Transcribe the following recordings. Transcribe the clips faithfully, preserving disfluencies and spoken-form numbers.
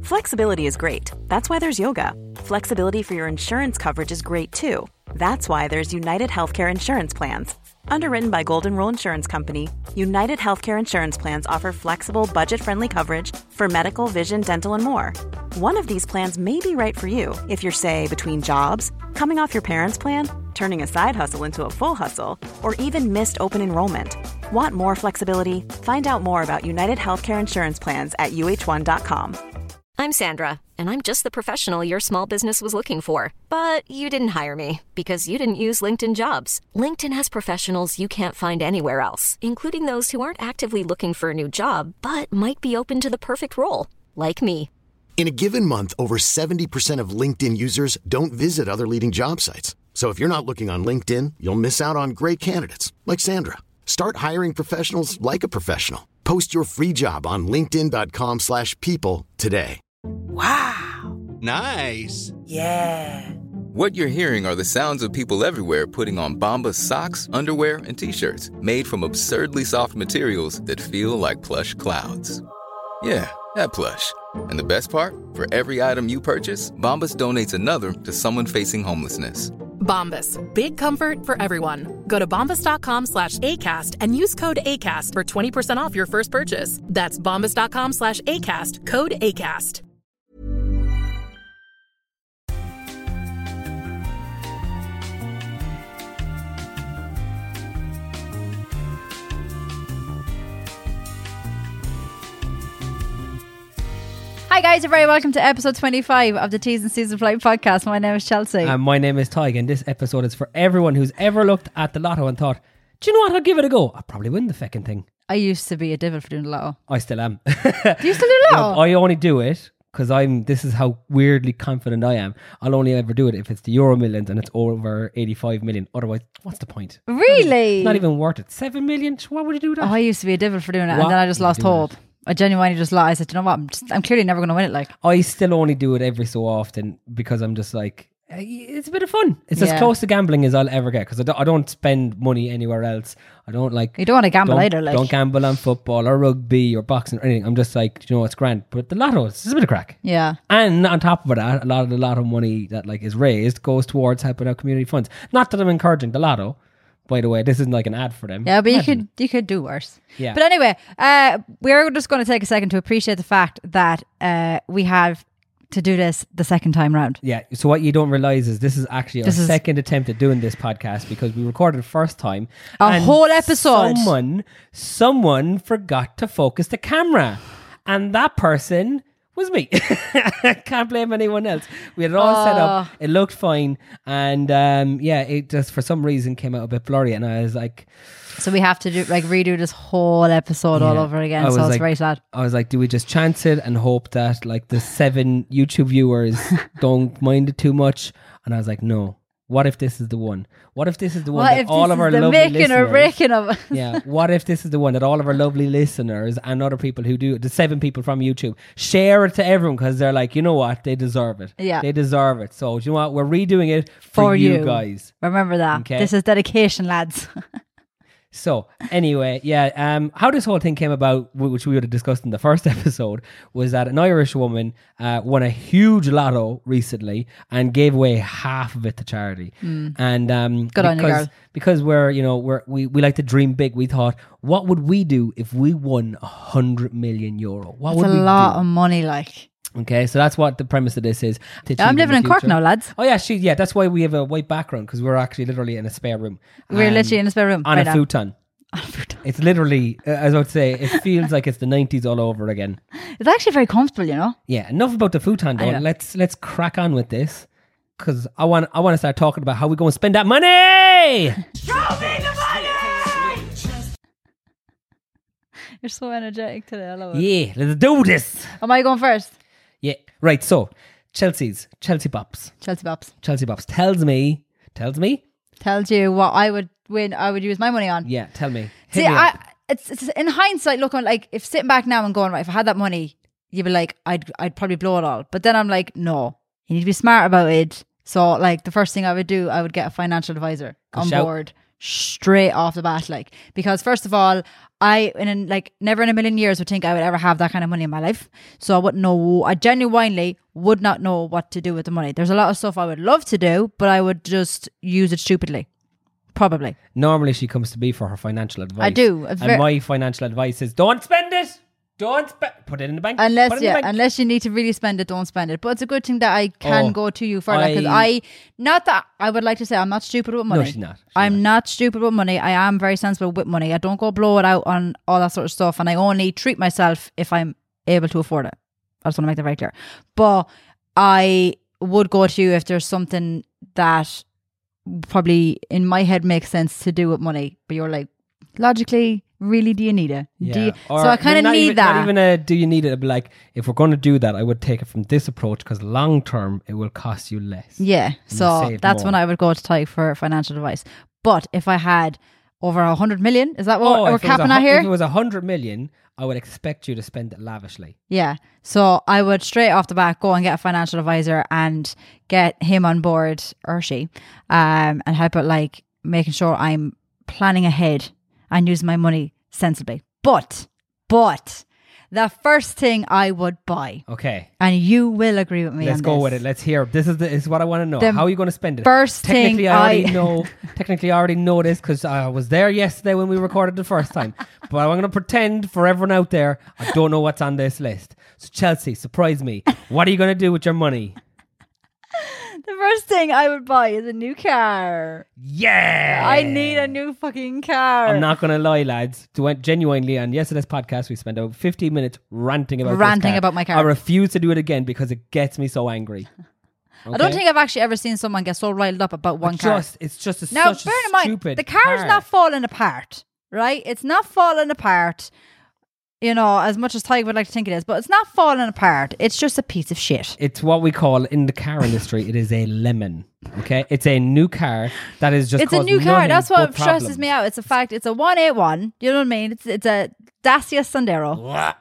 Flexibility is great. That's why there's yoga. Flexibility for your insurance coverage is great too. That's why there's United Healthcare Insurance Plans. Underwritten by Golden Rule Insurance Company, United Healthcare Insurance Plans offer flexible, budget-friendly coverage for medical, vision, dental, and more. One of these plans may be right for you if you're, say, between jobs, coming off your parents' plan, turning a side hustle into a full hustle, or even missed open enrollment. Want more flexibility? Find out more about United Healthcare Insurance Plans at U H one dot com. I'm Sandra, and I'm just the professional your small business was looking for. But you didn't hire me because you didn't use LinkedIn Jobs. LinkedIn has professionals you can't find anywhere else, including those who aren't actively looking for a new job, but might be open to the perfect role, like me. In a given month, over seventy percent of LinkedIn users don't visit other leading job sites. So if you're not looking on LinkedIn, you'll miss out on great candidates like Sandra. Start hiring professionals like a professional. Post your free job on linkedin dot com slash people today. Wow. Nice. Yeah. What you're hearing are the sounds of people everywhere putting on Bombas socks, underwear, and T-shirts made from absurdly soft materials that feel like plush clouds. Yeah, that plush. And the best part? For every item you purchase, Bombas donates another to someone facing homelessness. Bombas. Big comfort for everyone. Go to bombas dot com slash ACAST and use code ACAST for twenty percent off your first purchase. That's bombas dot com slash ACAST. Code ACAST. Hi guys, you're very welcome to episode twenty-five of the Teas and Season Flight podcast. My name is Chelsea. And my name is Tig, and this episode is for everyone who's ever looked at the lotto and thought, do you know what, I'll give it a go. I'll probably win the fucking thing. I used to be a devil for doing the lotto. I still am. Do you still do lotto? No, I only do it because I'm, this is how weirdly confident I am. I'll only ever do it if it's the Euro Millions and it's over eighty-five million. Otherwise, what's the point? Really? It's not even worth it. Seven million? Why would you do that? Oh, I used to be a devil for doing it, What? and then I just You lost do hope. it. I genuinely just lied. I said, you know what, I'm, just, I'm clearly never going to win it. Like, I still only do it every so often because I'm just like, eh, it's a bit of fun. It's Yeah. as close to gambling as I'll ever get because I don't, I don't spend money anywhere else. I don't like... You don't want to gamble don't, either. Like, Don't gamble on football or rugby or boxing or anything. I'm just like, you know, it's grand. But the lotto, it's a bit of crack. Yeah. And on top of that, a lot of the lotto money that like is raised goes towards helping out community funds. Not that I'm encouraging the lotto. By the way, this isn't like an ad for them. Yeah, but you Imagine. could you could do worse. Yeah. But anyway, uh, we're just going to take a second to appreciate the fact that uh, we have to do this the second time round. Yeah. So what you don't realize is this is actually This our is- second attempt at doing this podcast because we recorded the first time. A and whole episode. Someone, someone forgot to focus the camera, and that person was me. Can't blame anyone else. We had it all set up. Oh. It looked fine, and um, yeah, it just for some reason came out a bit blurry, and I was like. So we have to do like redo this whole episode all Yeah. over again. I So was it's like- very sad. I was like, do we just chance it and hope that like the seven YouTube viewers don't mind it too much? And I was like, no. What if this is the one? What if this is the one What that if all this of is our the lovely making listeners... or breaking of us? Yeah. What if this is the one that all of our lovely listeners and other people who do, the seven people from YouTube, share it to everyone because they're like, you know what? They deserve it. Yeah. They deserve it. So, do you know what? We're redoing it for, For you you. guys. Remember that. Okay. This is dedication, lads. So anyway, yeah, um, how this whole thing came about, wh- which we would have discussed in the first episode, was that an Irish woman uh, won a huge lotto recently and gave away half of it to charity. And um, Good on you, because, girl. because we're, you know, we're, we we like to dream big. We thought, what would we do if we won a hundred million euro? What It's would a we lot do? of money, like. Okay, so that's what the premise of this is. to Yeah, I'm achieve living in the Cork future. now, lads. Oh yeah, she yeah. That's why we have a white background because we're actually literally in a spare room. We're Um, literally in a spare room on right a now. futon. It's literally, uh, as I would say, it feels like it's the nineties all over again. It's actually very comfortable, you know. Yeah, enough about the futon though. I know. Let's let's crack on with this because I want I want to start talking about how we go and spend that money. Show me the money! You're so energetic today. I love it. Yeah, let's do this. Am I going first? Yeah, right. So Chelsea's Chelsea Bops. Chelsea Bops Chelsea Bops tells me tells me. tells you what I would win. I would use my money on. Yeah, tell me. Hit See, me up. I, it's, it's in hindsight, looking like if sitting back now and going, right, if I had that money, you'd be like, I'd I'd probably blow it all. But then I'm like, no, you need to be smart about it. So like the first thing I would do, I would get a financial advisor on Shout. board. straight off the bat, like, because first of all, I in an, like never in a million years would think I would ever have that kind of money in my life. So I wouldn't know. I genuinely would not know what to do with the money. There's a lot of stuff I would love to do, but I would just use it stupidly. Probably. Normally, she comes to me for her financial advice. I do. And Ver- my financial advice is don't spend it. Don't spend. Put it in the bank. Unless, Put it in yeah, the bank. unless you need to really spend it, don't spend it. But it's a good thing that I can Oh, go to you for that, because I- I, not that I would like to say I'm not stupid with money. No, she's not. She's I'm not. stupid with money. I am very sensible with money. I don't go blow it out on all that sort of stuff, and I only treat myself if I'm able to afford it. I just want to make that very clear. But I would go to you if there's something that probably in my head makes sense to do with money, but you're like, logically, really, do you need it? Yeah. Do you? Or So I kind of not need even, that. Not even a do you need it? But like, if we're going to do that, I would take it from this approach because long term it will cost you less. Yeah, you so save that's more. when I would go to Ty for financial advice. But if I had over a hundred million, is that what Oh, we're if it was capping a at hu- here? If it was a hundred million, I would expect you to spend it lavishly. Yeah, so I would straight off the bat go and get a financial advisor and get him on board, or she, um, and help it like making sure I'm planning ahead and using my money sensibly. But, but the first thing I would buy, Okay. and you will agree with me Let's on go this. with it. Let's hear. This is the, this is what I want to know. The How are you going to spend it? first technically, thing I already I- know. Technically, I already know this because I was there yesterday when we recorded the first time. But I'm going to pretend for everyone out there I don't know what's on this list. So Chelsea, surprise me. What are you going to do with your money? The first thing I would buy is a new car. Yeah, I need a new fucking car. I'm not going to lie, lads. To genuinely, on yesterday's podcast, we spent about fifteen minutes ranting about this Ranting car. about my car. I refuse to do it again because it gets me so angry. I don't Okay? think I've actually ever seen someone get so riled up about one car. Just, it's just a, Now, such bear a in mind, stupid the car's car. not falling apart, right? It's not falling apart, you know, as much as Ty would like to think it is, but it's not falling apart. It's just a piece of shit. It's what we call in the car industry. It is a lemon. Okay, it's a new car that is just. It's a caused new car. nothing That's but what stresses problems. me out. It's a fact. It's a one eighty-one. You know what I mean? It's it's a Dacia Sandero.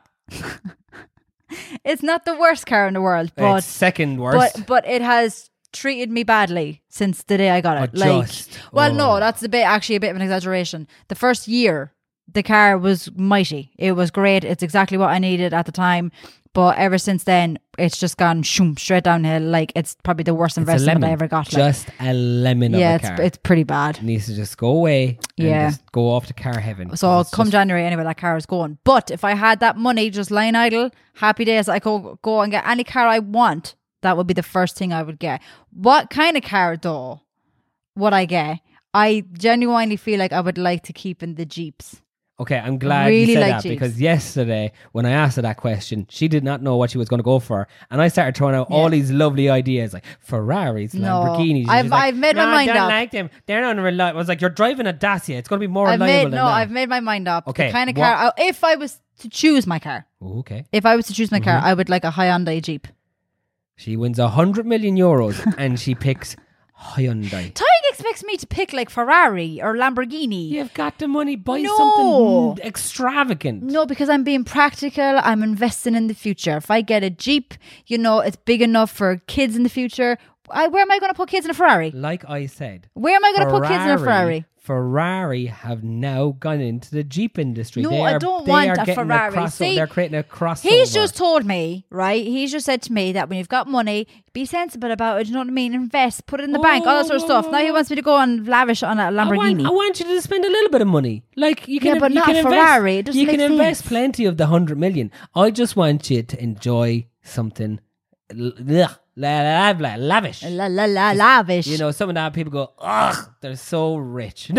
It's not the worst car in the world, but It's second worst. but but it has treated me badly since the day I got it. Oh, like, just. well, Oh. no, that's a bit actually a bit of an exaggeration. The first year, the car was mighty. It was great. It's exactly what I needed at the time. But ever since then, it's just gone shoom, straight downhill. Like, it's probably the worst It's a investment lemon. I ever got. Like, Just a lemon yeah, of a it's car. it's pretty bad. It needs to just go away. And Yeah. just go off to car heaven. So It's come just- January, anyway, that car is going. But if I had that money just lying idle, happy days, I could go and get any car I want. That would be the first thing I would get. What kind of car though would I get? I genuinely feel like I would like to keep in the Jeeps. Okay, I'm glad Really you said like that Jeeps. because yesterday when I asked her that question, she did not know what she was going to go for, and I started throwing out all Yeah. these lovely ideas like Ferraris, No, Lamborghinis. and I've- she's like, I've made my "No, mind I don't up." like them. They're not reliable." I was like, "You're driving a Dacia. It's going to be more I've reliable made than no, that." I've made my mind up. Okay, The kind of what- car, I- if I was to choose my car, Oh, okay. if I was to choose my Mm-hmm. car, I would like a Hyundai Jeep. She wins a hundred million euros and she picks Hyundai. Ty expects me to pick like Ferrari or Lamborghini. You've got the money. Buy No. something extravagant. No, because I'm being practical. I'm investing in the future. If I get a Jeep, you know, it's big enough for kids in the future. I, where am I going to put kids in a Ferrari? Like I said, Where am I going to put kids in a Ferrari? Ferrari have now gone into the Jeep industry. No, they I are, don't they want are a getting Ferrari. crossover. See, They're creating a crossover. He's just told me, right? He's just said to me that when you've got money, be sensible about it. You know what I mean? Invest, put it in the bank, all that sort of stuff. Now he wants me to go and lavish on a I Lamborghini. want, I want you to spend a little bit of money. Like you can, Yeah, but you not can a invest, Ferrari. It doesn't you make can invest sense. plenty of the hundred million. I just want you to enjoy something l- ugh, la- la- la- lavish. La la la lavish. You know, some of that people go, ugh, they're so rich.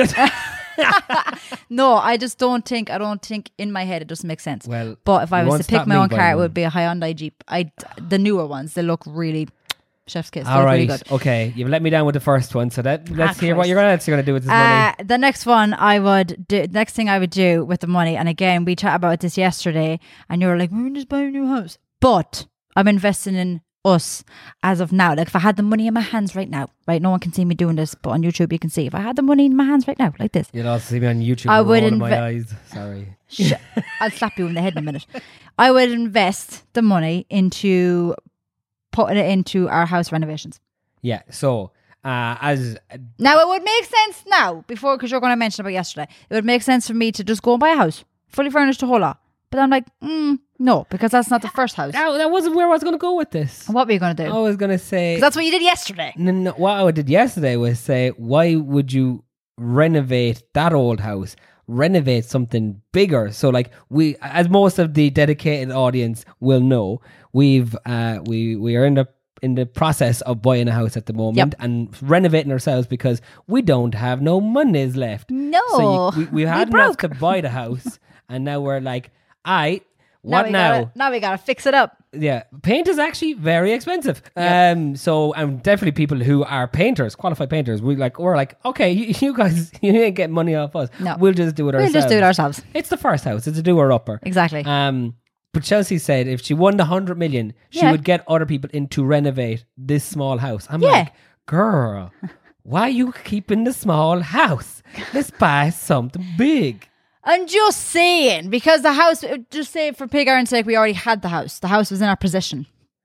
No, I just don't think. I don't think in my head it doesn't make sense. Well, but if I you was won't to pick stop my me own by car, it one. would be a Hyundai Jeep. I the newer ones. They look really chef's kiss. They All look right, really good. okay. You've let me down with the first one, so that let's Ah, hear what Christ. you're gonna, what you're gonna do with this Uh, money. the next one I would do. Next thing I would do with the money, and again we chatted about this yesterday, and you were like, "We're gonna just buy a new house," but I'm investing in us as of now. Like if I had the money in my hands right now, right? No one can see me doing this, but on YouTube you can see. If I had the money in my hands right now, like this, You'll also see me on YouTube. I I would would my inve- eyes. Sorry. Sh- I'll slap you in the head in a minute. I would invest the money into putting it into our house renovations. Yeah. So Uh, as Now, it would make sense now, before, because you're going to mention about yesterday, it would make sense for me to just go and buy a house, fully furnished, a whole lot. But I'm like, mm, no, because that's not the first house. that, that wasn't where I was going to go with this. What were you going to do? I was going to say... 'Cause that's what you did yesterday. No, no, what I did yesterday was say, why would you renovate that old house? Renovate something bigger. So, like we, as most of the dedicated audience will know, we've uh, we we are in the in the process of buying a house at the moment Yep. and renovating ourselves because we don't have no monies left. No. so you, we, we had We enough broke. to buy the house, and now we're like, I Now what we now? Gotta, now we got to fix it up. Yeah, paint is actually very expensive. Um, so and definitely people who are painters, qualified painters, we like we're like, okay, you, you guys, you ain't getting money off us. No. We'll just do it We'll ourselves. just do it ourselves. It's the first house. It's a doer upper. Exactly. Um, but Chelsea said if she won the hundred million, she Yeah. would get other people in to renovate this small house. I'm Yeah. like, girl, why are you keeping the small house? Let's buy something big. I'm just saying, because the house, just say for pig iron's sake, we already had the house. The house was in our possession.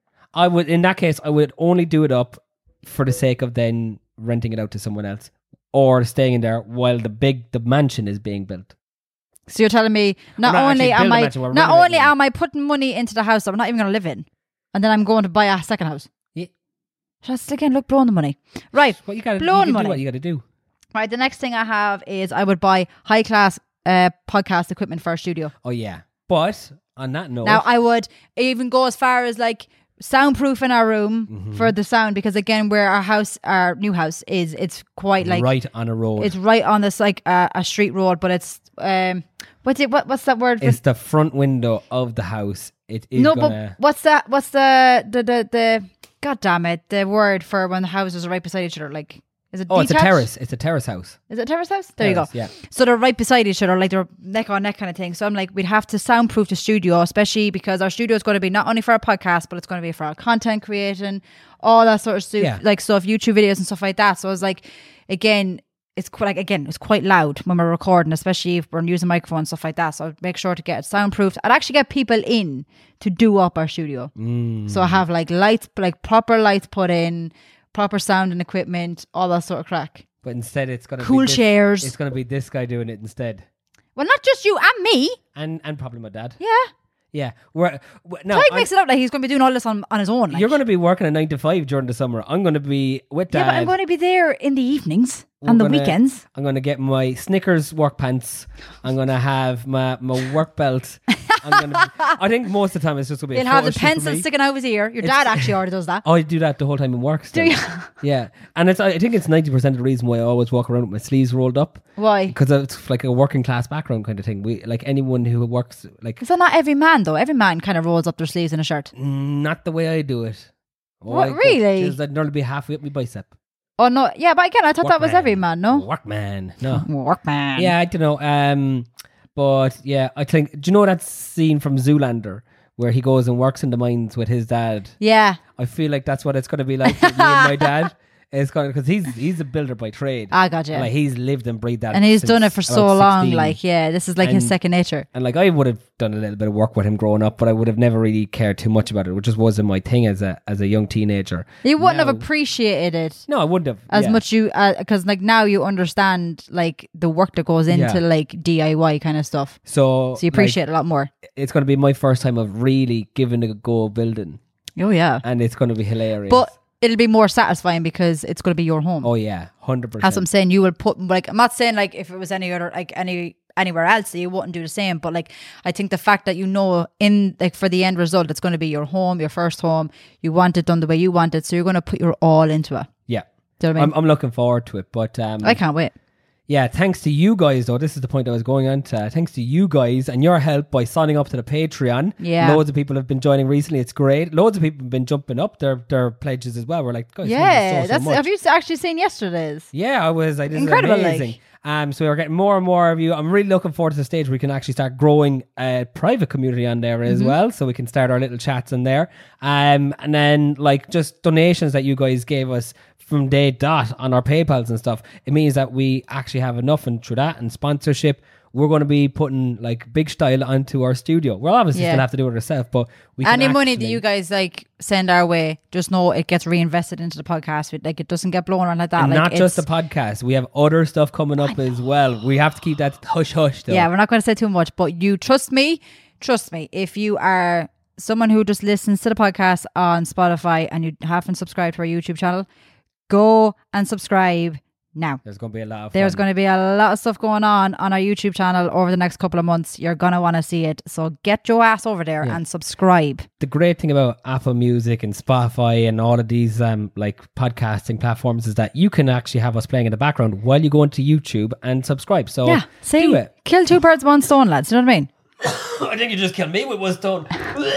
I would, in that case, I would only do it up for the sake of then renting it out to someone else or staying in there while the big the mansion is being built. So you're telling me not We're not only actually am building a I mansion, we're not renovating only it. am I putting money into the house that I'm not even going to live in, and then I'm going to buy a second house. Yeah. Just again, look, blowing the money. Right, What you got to do? blowing You money. do what you got to do. Right, the next thing I have is I would buy high class uh, podcast equipment for our studio. Oh yeah, but on that note, Now I would even go as far as like soundproof in our room Mm-hmm. for the sound, because again, where our house, our new house is, it's quite like right on a road. it's right on this like uh, a street road, but it's um what's it what what's that word? for- It's the front window of the house. It is no, gonna. but what's that? What's the the the the? God damn it! The word for when the houses are right beside each other, like is it? oh, it's a detached? terrace. It's a terrace house. Is it a terrace house? There Terrace, you go. yeah. So they're right beside each other, like they're neck on neck kind of thing. So I'm like, we'd have to soundproof the studio, especially because our studio is going to be not only for our podcast, but it's going to be for our content creating, all that sort of stuff, Yeah. like stuff, YouTube videos and stuff like that. So I was like, again, it's quite like again, it's quite loud when we're recording, especially if we're using microphones and stuff like that. So I'd make sure to get it soundproofed. I'd actually get people in to do up our studio. Mm. So I have like lights, like proper lights put in, proper sound and equipment, all that sort of crack. But instead, it's gonna Cool be this, chairs. It's gonna be this guy doing it instead, Well, not just you and me. and and probably my dad. Yeah. Yeah, we're, we're no. Tyke I'm- makes it up like he's going to be doing all this on, on his own. Like. You're going to be working a nine to five during the summer. I'm going to be with Yeah, dad. but I'm going to be there in the evenings We're and the gonna- weekends. I'm going to get my Snickers work pants. I'm going to have my, my work belt. I'm gonna be, I think most of the time it's just going to be He'll a have photo the shoot for pencil me. sticking out of his ear. Your It's- dad actually already does that. Oh, I do that the whole time in work still. Do you? Yeah. And it's I think it's ninety percent of the reason why I always walk around with my sleeves rolled up. Why? Because it's like a working class background kind of thing. We like anyone who works like Is that not every man though? Every man kind of rolls up their sleeves in a shirt. not the way I do it. Oh, What, I go- really? Just, I'd nearly be halfway up my bicep. Oh no, yeah, but again, I thought that was Workman. every man. No, Workman. No. workman. Yeah, I don't know. Um, but yeah, I think. Do you know that scene from Zoolander where he goes and works in the mines with his dad? yeah. I feel like that's what it's going to be like with me and my dad. It's going because he's he's a builder by trade. I got you. And, like he's lived and breathed that, And he's since done it for about so long. sixteen. Like, yeah, this is like his And- second nature. And like I would have done a little bit of work with him growing up, but I would have never really cared too much about it, which just wasn't my thing as a as a young teenager. You wouldn't have Now- appreciated it No, I wouldn't have as yeah. much you because like now you understand like the work that goes into Yeah. like D I Y kind of stuff. So, So you appreciate it a lot more. like, it's going to be my first time of really giving it a go of building, Oh yeah, and it's going to be hilarious. but it'll be more satisfying because it's going to be your home. oh yeah, hundred percent. That's what I'm saying. You will put like I'm not saying like if it was any other like any anywhere else you wouldn't do the same, but like I think the fact that you know in like for the end result it's going to be your home, your first home. You want it done the way you want it, so you're going to put your all into it. Yeah, Do you know what I mean? I'm I'm looking forward to it. But um, I can't wait. yeah, thanks to you guys though. This is the point I was going on to. Thanks to you guys and your help by signing up to the Patreon. Yeah. Loads of people have been joining recently. It's great. Loads of people have been jumping up their their pledges as well. We're like, guys, thank you Yeah, so, so that's. much. Have you actually seen yesterday's? Yeah, I was. I, this Incredible, is amazing. like. Um, so we're getting more and more of you. I'm really looking forward to the stage where we can actually start growing a private community on there as Mm-hmm. well. So we can start our little chats in there. Um, and then like just donations that you guys gave us from day dot on our PayPals and stuff. It means that we actually have enough, and through that and sponsorship, we're going to be putting like big style onto our studio. We'll obviously Yeah. still have to do it ourselves, but we can Any money that actually- you guys like send our way, just know it gets reinvested into the podcast. It, like it doesn't get blown around like that. And like, not just the it's- podcast. We have other stuff coming up as well. We have to keep that hush hush though. Yeah, we're not going to say too much, but you trust me. Trust me. If you are someone who just listens to the podcast on Spotify and you haven't subscribed to our YouTube channel, go and subscribe now. There's going to be a lot of There's fun. going to be a lot of stuff going on on our YouTube channel over the next couple of months. You're going to want to see it. So get your ass over there Yeah. and subscribe. The great thing about Apple Music and Spotify and all of these um like podcasting platforms is that you can actually have us playing in the background while you go into YouTube and subscribe. So yeah. See, do it. kill two birds with one stone, lads. You know what I mean? I think you just killed me with one stone.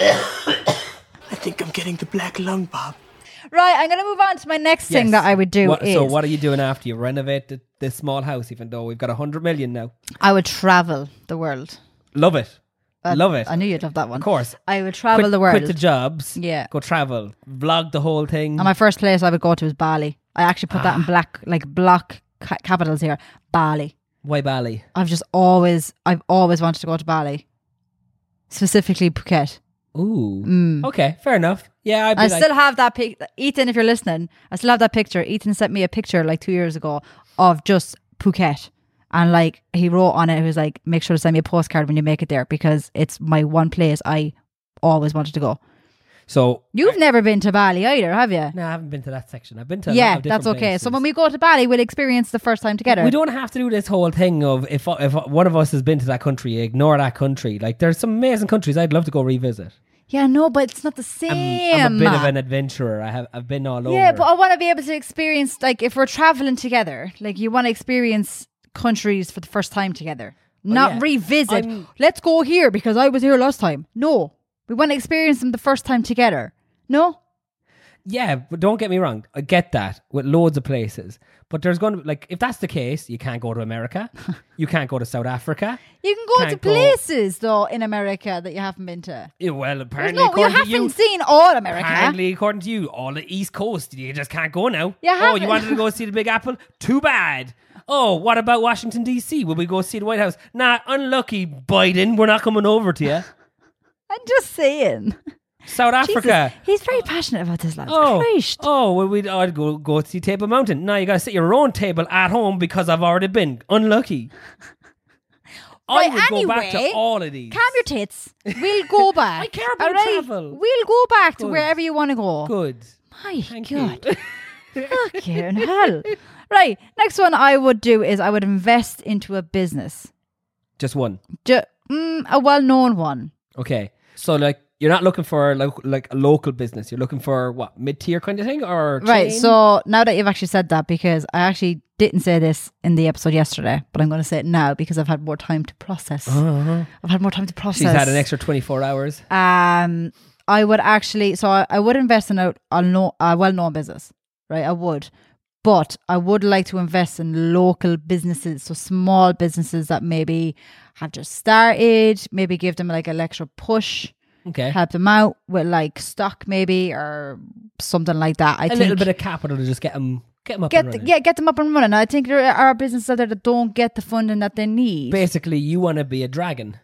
I think I'm getting the black lung, Bob. Right, I'm going to move on to my next thing Yes. that I would do What- is so what are you doing after you renovate the, this small house, even though we've got a hundred million now? I would travel the world. Love it. Uh, Love it. I knew you'd love that one. Of course. I would travel quit, the world. Quit the jobs. Yeah. Go travel. Vlog the whole thing. And my first place I would go to is Bali. I actually put that Ah. in black, like block ca- capitals here. Bali. Why Bali? I've just always, I've always wanted to go to Bali. Specifically Phuket. Ooh. Mm. Okay, fair enough. Yeah, I'd be I like, still have that pic. Ethan, if you're listening, I still have that picture. Ethan sent me a picture like two years ago of just Phuket. And like he wrote on it, he was like, make sure to send me a postcard when you make it there because it's my one place I always wanted to go. so. You've never been to Bali either, have you? No, I haven't been to that section. I've been to a lot Yeah, of different that's okay. So places. when we go to Bali, we'll experience the first time together. We don't have to do this whole thing of if if one of us has been to that country, ignore that country. Like there's some amazing countries I'd love to go revisit. Yeah, no, but it's not the I'm, same. I'm a bit of an adventurer. I have I've been all over. Yeah, but I want to be able to experience, like, if we're traveling together, like, you want to experience countries for the first time together. Not yeah. revisit. I'm- Let's go here because I was here last time. No, we want to experience them the first time together. No? Yeah, but don't get me wrong. I get that with loads of places. But there's going to be, like, if that's the case, you can't go to America. You can't go to South Africa. You can go Can't to go- places, though, in America that you haven't been to. Yeah, well, There's apparently, no, you according haven't to you, seen all America. apparently, according to you, all the East Coast, you just can't go now. You oh, haven't. you wanted to go see the Big Apple? Too bad. Oh, what about Washington, D C? Will we go see the White House? Nah, unlucky, Biden. We're not coming over to you. I'm just saying. South Africa. Jesus, he's very passionate about this, lads. Oh, Christ. oh, well, we'd I'd go go see Table Mountain. Now you got to sit your own table at home because I've already been. Unlucky. Right, I would go back anyway, to all of these. Calm your tits. We'll go back. I care about all right? travel. We'll go back to Good. wherever you want to go. Good. My Thank God. you. Fucking hell. Right. Next one I would do is I would invest into a business. Just one. Ju- mm, a well-known one. Okay. So like you're not looking for like like a local business. You're looking for what, mid-tier kind of thing or Right. chain? So now that you've actually said that, because I actually didn't say this in the episode yesterday, but I'm going to say it now because I've had more time to process. Uh-huh. I've had more time to process. She's had an extra twenty-four hours. Um, I would actually, so I, I would invest in a, a, no, a well-known business, right? I would, but I would like to invest in local businesses, so small businesses that maybe have just started, maybe give them like an extra push, Okay. help them out with like stock maybe or something like that. I a think little bit of capital to just get them get them up get and the, running. yeah, get them up and running. I think there are businesses out there that don't get the funding that they need. Basically, you want to be a dragon.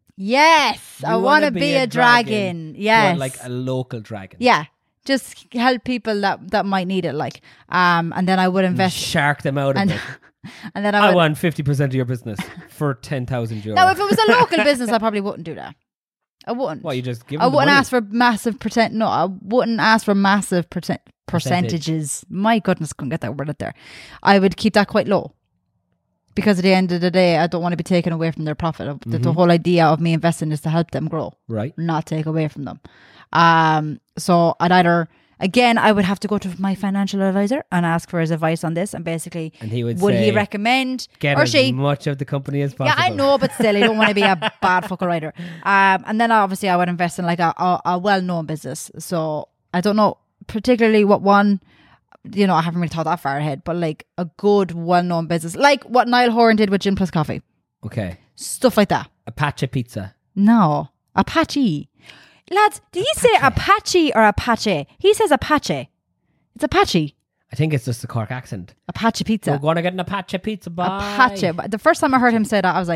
Yes, I You want to wanna be, a dragon. but Yes, like a local dragon. yeah. Just help people that, that might need it, like, um, and then I would invest, Shark them out of and, it. and then I I would. want fifty percent of your business for ten thousand euro. Now, if it was a local business, I probably wouldn't do that. I wouldn't. What, you just give I them the wouldn't money? ask for massive percent. No, I wouldn't ask for massive percent Percentage. percentages. My goodness, couldn't get that word out there. I would keep that quite low. Because at the end of the day, I don't want to be taken away from their profit. The, the whole idea of me investing is to help them grow, Right. not take away from them. Um, so I'd either, again, I would have to go to my financial advisor and ask for his advice on this. And basically, And he would would say, he recommend Get or as she? much of the company as possible. Yeah, I know, but still, I don't want to be a bad fucker writer. Um, and then obviously, I would invest in like a, a, a well-known business. So I don't know particularly what one. You know, I haven't really thought that far ahead, but like a good, well-known business, like what Niall Horan did with Gin Plus Coffee, Okay. stuff like that. Apache Pizza. No, Apache, lads. Did he say Apache or Apache? He says Apache. It's Apache. I think it's just the Cork accent. Apache We're pizza. going to get an Apache Pizza. Bye. Apache. But the first time I heard him say that, I was like,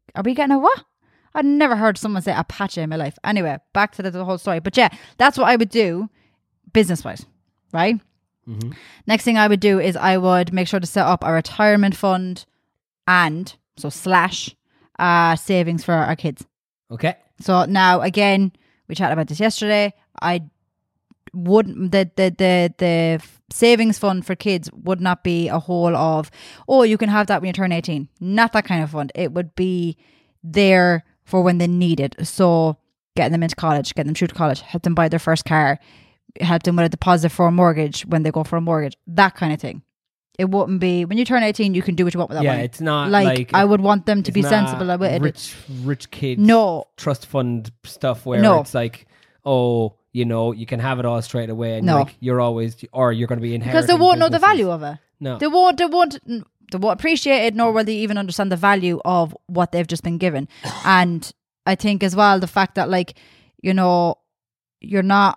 are we getting a what? I've never heard someone say Apache in my life. Anyway, back to the, the whole story. But yeah, that's what I would do business-wise, right? Mm-hmm. Next thing I would do is I would make sure to set up a retirement fund and, so slash, uh, savings for our kids. Okay. So now, again, we chatted about this yesterday. I wouldn't, the, the, the, the savings fund for kids would not be a whole of, oh, you can have that when you turn eighteen. Not that kind of fund. It would be there for when they need it. So getting them into college, getting them through to college, help them buy their first car, help them with a deposit for a mortgage when they go for a mortgage, that kind of thing. It wouldn't be, when you turn eighteen, you can do what you want with that yeah, money. Yeah, it's not like, like... I would want them to it's be not sensible about it. Rich, rich kids No. trust fund stuff where No. it's like, oh, you know, you can have it all straight away and No. like you're always, or you're going to be inheriting Because they won't know the businesses. value of it. No. They won't, they won't, they won't appreciate it, nor will they even understand the value of what they've just been given. And I think as well, the fact that like, you know, you're not,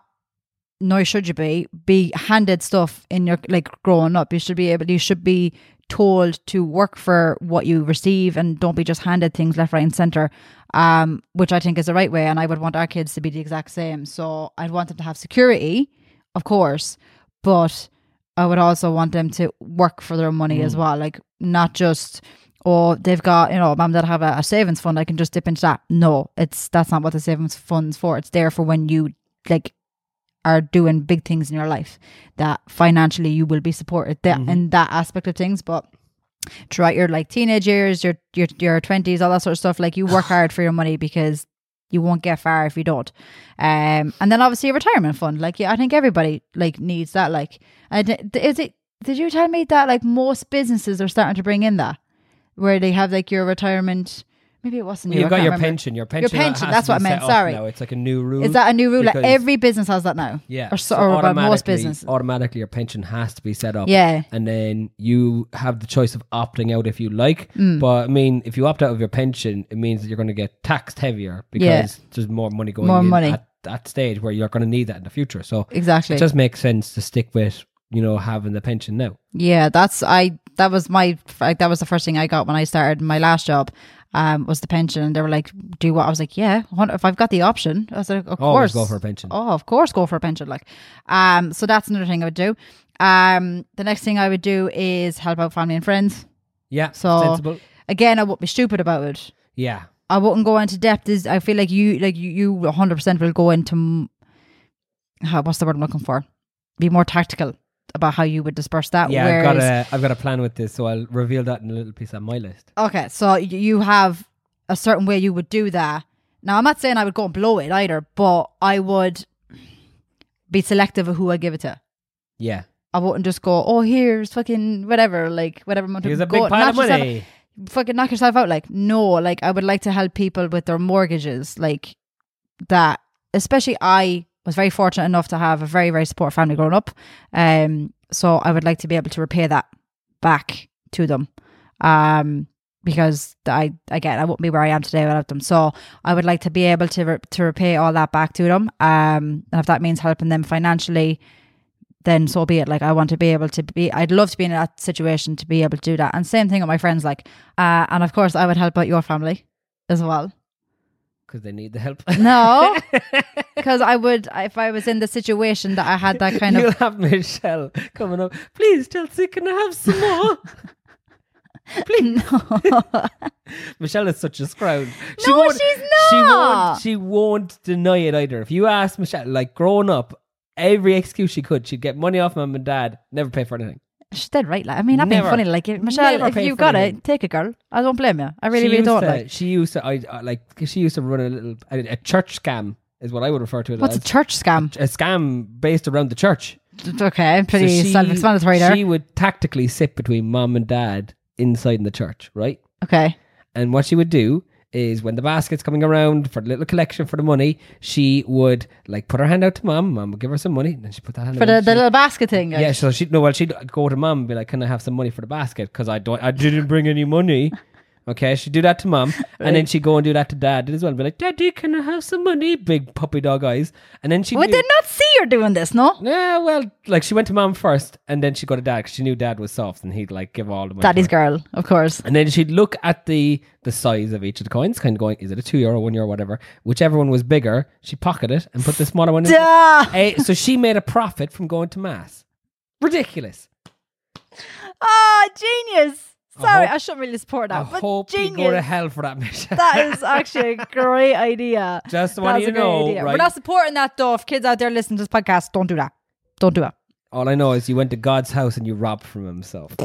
nor should you be, be handed stuff in your, like growing up. You should be able, you should be told to work for what you receive and don't be just handed things left, right and centre, um, which I think is the right way. And I would want our kids to be the exact same. So I'd want them to have security, of course, but I would also want them to work for their money mm. as well. Like not just, oh, they've got, you know, mum that have a, a savings fund, I can just dip into that. No, it's, that's not what the savings fund's for. It's there for when you like are doing big things in your life that financially you will be supported that mm-hmm. in that aspect of things. But throughout your like teenage years, your your your twenties, all that sort of stuff, like you work hard for your money because you won't get far if you don't. Um, and then obviously a retirement fund, like yeah, I think everybody like needs that. Like, and is it? Did you tell me that like most businesses are starting to bring in that, where they have like your retirement? Maybe it wasn't you. You've I got can't your remember. pension. Your pension. Your pension. has That's to what I be meant. set up Sorry. now. It's like a new rule. Is that a new rule? Like because- every business has that now. Yeah. Or, so, So or about most automatically- businesses. Automatically, your pension has to be set up. Yeah. And then you have the choice of opting out if you like. Mm. But I mean, if you opt out of your pension, it means that you're going to get taxed heavier because Yeah. there's more money going More in money. at that stage where you're going to need that in the future. So Exactly. it just makes sense to stick with, you know, having the pension now. Yeah, that's I. That was my. Like, that was the first thing I got when I started my last job. Um, was the pension, and they were like, "Do what?" I was like, "Yeah, if I've got the option." I was like, "Of Always course, go for a pension." Oh, of course, go for a pension. Like, um, so that's another thing I would do. Um, the next thing I would do is help out family and friends. Yeah. So sensible. again, I wouldn't be stupid about it. Yeah. I wouldn't go into depth. Is I feel like you, like you, you, one hundred percent will go into. How, what's the word I'm looking for? Be more tactical about how you would disperse that. Yeah, whereas, I've got a I've got a plan with this, so I'll reveal that in a little piece on my list. Okay, so y- you have a certain way you would do that. Now, I'm not saying I would go and blow it either, but I would be selective of who I give it to. Yeah. I wouldn't just go, oh, here's fucking whatever, like whatever amount of Here's a go, big pile knock of money. yourself- fucking knock yourself out. Like, no, like I would like to help people with their mortgages, like that. Especially, I was very fortunate enough to have a very, very supportive family growing up. Um, so I would like to be able to repay that back to them. Um, because I, again, I wouldn't be where I am today without them. So I would like to be able to re- to repay all that back to them. Um, and if that means helping them financially, then so be it. Like, I want to be able to be, I'd love to be in that situation to be able to do that. And same thing with my friends, like, uh, and of course I would help out your family as well. Because they need the help. No, because I would, if I was in the situation that I had that kind You'll of. have Michelle coming up. Please, Chelsea, can I have some more? Please. No. Michelle is such a scrounge. No, she's She not. won't, she won't deny it either. If you ask Michelle, like growing up, every excuse she could, she'd get money off mum and dad, never pay for anything. She's dead right. Like, I mean, not being Never. funny. Like, if- Michelle, Never if pay you for got anything. it, take it, girl. I don't blame you. I really, she really used don't. to, like, She used to, I, I like, she used to run a little, a, a church scam is what I would refer to it what's as. a church scam? A scam based around the church. Okay, pretty So she- self-explanatory there. She would tactically sit between mom and dad inside in the church, right? Okay. And what she would do is when the basket's coming around for the little collection for the money, she would like put her hand out to mom. Mom would give her some money. And then she put that hand For out. the, and the she- little basket thing. Like. yeah, so she'd no, well, she'd go to mom and be like, "Can I have some money for the basket? Because I don't, I didn't bring any money." Okay, she'd do that to mom, and then she'd go and do that to dad as well. Be like, Daddy, can I have some money? Big puppy dog eyes. And then she Would they not see her doing this, no? Yeah, well, like she went to mom first, and then she'd go to dad because she knew dad was soft, and he'd like give all the money. Daddy's to her. girl, of course. And then she'd look at the the size of each of the coins, kind of going, is it a two euro, one euro, whatever? Whichever one was bigger, she'd pocket it and put the smaller one in. Duh. Eh, so she made a profit from going to mass. Ridiculous. Ah, genius. Sorry, I, hope, I shouldn't really support that. I but hope genius. you go to hell for that mission. That is actually a great idea. Just want you to know, right? We're not supporting that though. If kids out there listening to this podcast, don't do that. Don't do it. All I know is you went to God's house and you robbed from himself.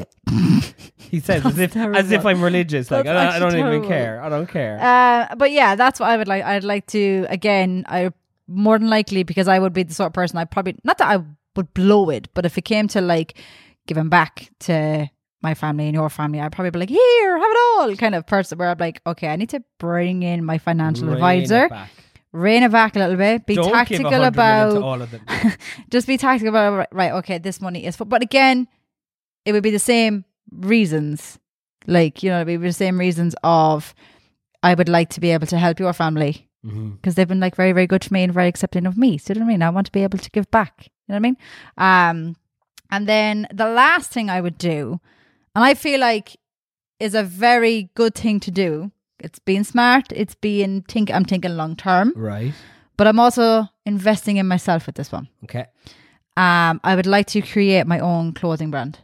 He says as if terrible. as if I'm religious. Like I don't, I don't even terrible. care. I don't care. Uh, but yeah, that's what I would like. I'd like to again. I more than likely because I would be the sort of person I probably not that I would blow it, but if it came to like giving back to my family and your family, I'd probably be like, here, have it all kind of person where I'm like, okay, I need to bring in my financial Rein advisor, it back. rein it back a little bit, be Don't give tactical one hundred million about to all of them. just be tactical about right, okay, this money is for, but again, it would be the same reasons, like, you know, it would be the same reasons of I would like to be able to help your family because mm-hmm. they've been like very, very good to me and very accepting of me. So you know what I mean? I want to be able to give back. You know what I mean? Um, and then the last thing I would do, and I feel like is a very good thing to do. It's being smart. It's being think. I'm thinking long term, right? But I'm also investing in myself with this one. Okay. Um, I would like to create my own clothing brand.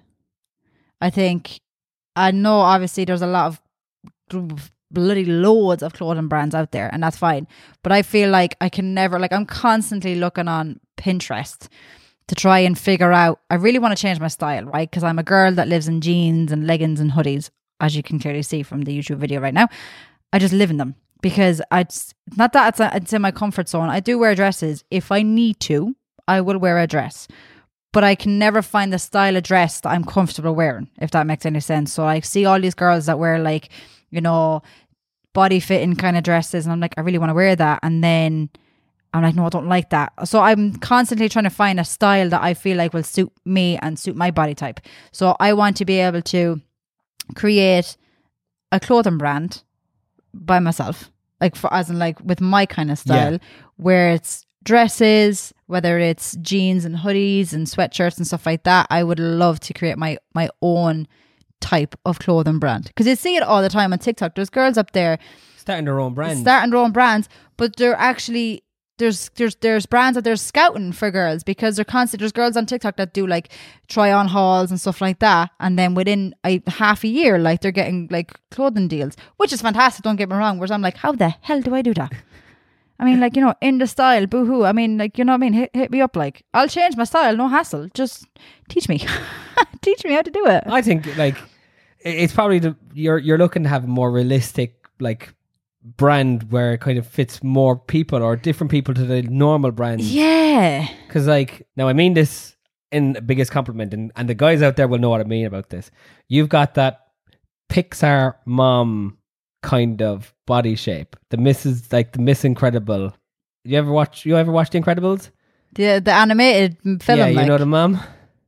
I think I know obviously there's a lot of bloody loads of clothing brands out there, and that's fine. But I feel like I can never like I'm constantly looking on Pinterest to try and figure out, I really want to change my style, right? Because I'm a girl that lives in jeans and leggings and hoodies, as you can clearly see from the YouTube video right now. I just live in them because I just, not that it's, a, it's in my comfort zone. I do wear dresses. If I need to, I will wear a dress. But I can never find the style of dress that I'm comfortable wearing, if that makes any sense. So I see all these girls that wear like, you know, body fitting kind of dresses. And I'm like, I really want to wear that. And then I'm like, no, I don't like that. So I'm constantly trying to find a style that I feel like will suit me and suit my body type. So I want to be able to create a clothing brand by myself, like for as in like with my kind of style, yeah. where it's dresses, whether it's jeans and hoodies and sweatshirts and stuff like that. I would love to create my my own type of clothing brand because you see it all the time on TikTok. There's girls up there starting their own brands, starting their own brands, but they're actually There's there's there's brands that they're scouting for girls because they're constant. There's girls on TikTok that do like try on hauls and stuff like that, and then within a half a year, like they're getting like clothing deals, which is fantastic. Don't get me wrong. Whereas I'm like, how the hell do I do that? I mean, like, you know, in the style, boohoo. I mean, like, you know what I mean? Hit, hit me up. Like, I'll change my style, no hassle. Just teach me, teach me how to do it. I think like it's probably the you're you're looking to have a more realistic like brand where it kind of fits more people or different people to the normal brand. Yeah. Because like, now I mean this in the biggest compliment, and, and the guys out there will know what I mean about this. You've got that Pixar mom kind of body shape. The Missus like the Miss Incredible. You ever watch you ever watch The Incredibles? The the animated film. Yeah, you like. know the mom?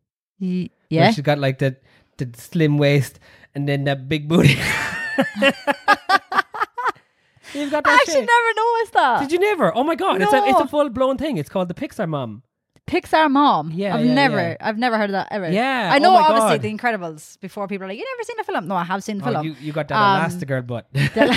Y- Where yeah. she's got like the, the slim waist and then that big booty. You've got that I actually shape. never noticed that. Did you never? Oh my god, No. it's a it's a full blown thing. It's called the Pixar mom. Pixar mom. Yeah, I've yeah, never, yeah. I've never heard of that ever. Yeah, I know oh my obviously God. The Incredibles. Before people are like, you never seen the film? No, I have seen the Oh, film. you, you got that Um, Elastigirl butt.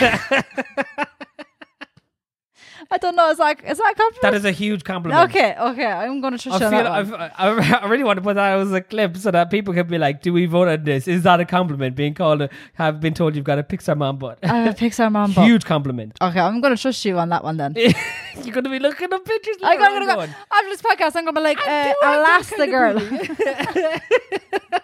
I don't know. Is that is that a compliment? That is a huge compliment. Okay, okay. I'm going to trust I you on feel that I've, one. I, I really want to put that as a clip so that people can be like, "Do we vote on this? Is that a compliment? Being called, a, have been told you've got a Pixar mom butt." I have a Pixar mom butt. Huge compliment. Okay, I'm going to trust you on that one then. You're going to be looking at pictures. I'm later going to on go going, after this podcast. I'm going to be like, uh, I do want that Elastigirl.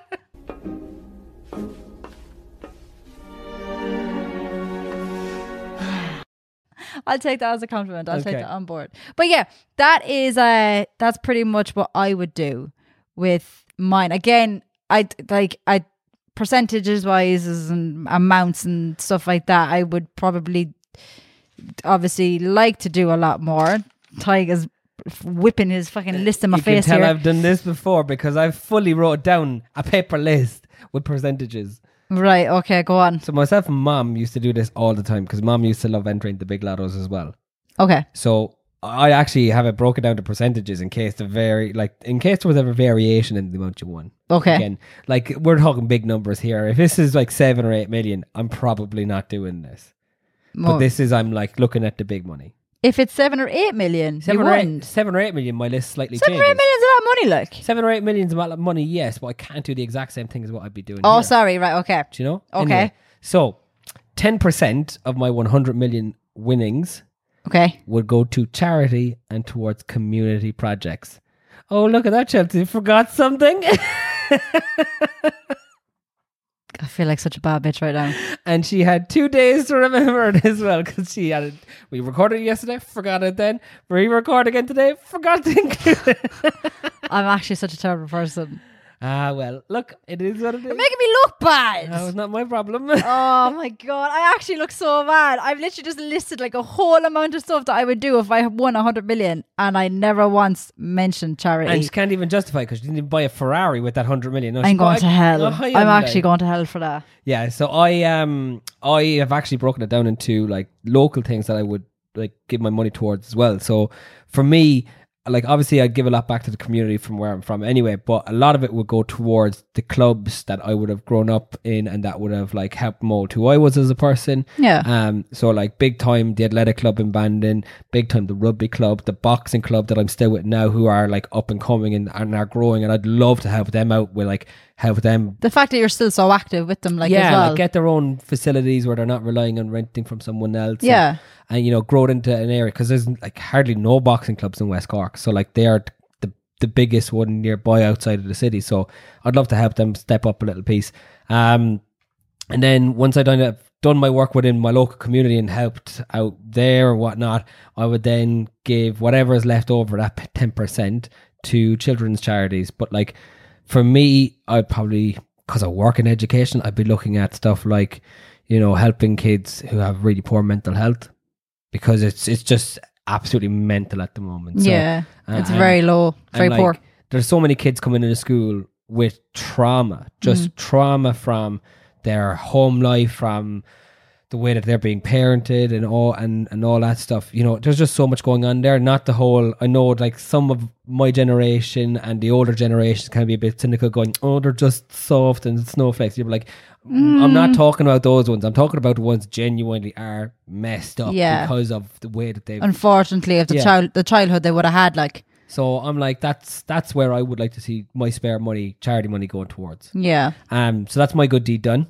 I'll take that as a compliment. I'll Okay. take that on board. But yeah, that is uh that's pretty much what I would do with mine. Again, I like I percentages wise and amounts and stuff like that. I would probably obviously like to do a lot more. Tyga's whipping his fucking list in my you face can tell here. I've done this before because I've fully wrote down a paper list with percentages. Right, okay, go on. So myself and mom used to do this all the time because mom used to love entering the big lottos as well. Okay. So I actually have it broken down to percentages in case the very like in case there was ever variation in the amount you won. Okay. Again, like we're talking big numbers here. If this is like seven or eight million, I'm probably not doing this. More. But this is I'm like looking at the big money. If it's seven or eight million, Seven you or won. eight, seven or eight million, my list slightly Seven changes. or eight million is a lot of money, like. Seven or eight million is a lot of money, yes, but I can't do the exact same thing as what I'd be doing. Oh, here. sorry, right, okay. Do you know? Okay. Anyway, so ten percent of my one hundred million winnings Okay. would go to charity and towards community projects. Oh, look at that, Chelsea. Forgot something. I feel like such a bad bitch right now. And she had two days to remember it as well because she had it. We recorded it yesterday, forgot it then. Re-record again today, forgot to include it. I'm actually such a terrible person. Ah, well, look, it is what it is. You're making me look bad. That was not my problem. Oh my god, I actually look so bad. I've literally just listed like a whole amount of stuff that I would do if I won a hundred million, and I never once mentioned charity. And she can't even justify because she didn't buy a Ferrari with that hundred million. No, she I'm going bought to a- hell. a I'm Hyundai. actually going to hell for that. Yeah, so I um I have actually broken it down into like local things that I would like give my money towards as well. So for me, like obviously I'd give a lot back to the community from where I'm from anyway, but a lot of it would go towards the clubs that I would have grown up in and that would have like helped mold who I was as a person. Yeah. Um. So like big time the athletic club in Bandon, big time the rugby club, the boxing club that I'm still with now, who are like up and coming and, and are growing, and I'd love to help them out with like help them. The fact that you're still so active with them, like yeah, as well. like get their own facilities where they're not relying on renting from someone else. Yeah. And, and you know, grow it into an area because there's like hardly no boxing clubs in West Cork. So like they are the the biggest one nearby outside of the city. So I'd love to help them step up a little piece. Um, and then once I done it, done my work within my local community and helped out there or whatnot, I would then give whatever is left over, that ten percent, to children's charities. But like for me, I'd probably, because I work in education, I'd be looking at stuff like, you know, helping kids who have really poor mental health, because it's it's just absolutely mental at the moment. So, yeah, uh, it's and- very low, very and, like, poor. There's so many kids coming into school with trauma, just Mm. trauma from their home life, from the way that they're being parented and all and, and all that stuff. You know, there's just so much going on there. Not the whole, I know like some of my generation and the older generations can be a bit cynical, going, oh, they're just soft and snowflakes. You're like, mm. I'm not talking about those ones. I'm talking about the ones genuinely are messed up Yeah. because of the way that they've. Unfortunately, of the Yeah. child, the childhood they would have had, like, So I'm like, that's that's where I would like to see my spare money, charity money, going towards. yeah, Um, so that's my good deed done.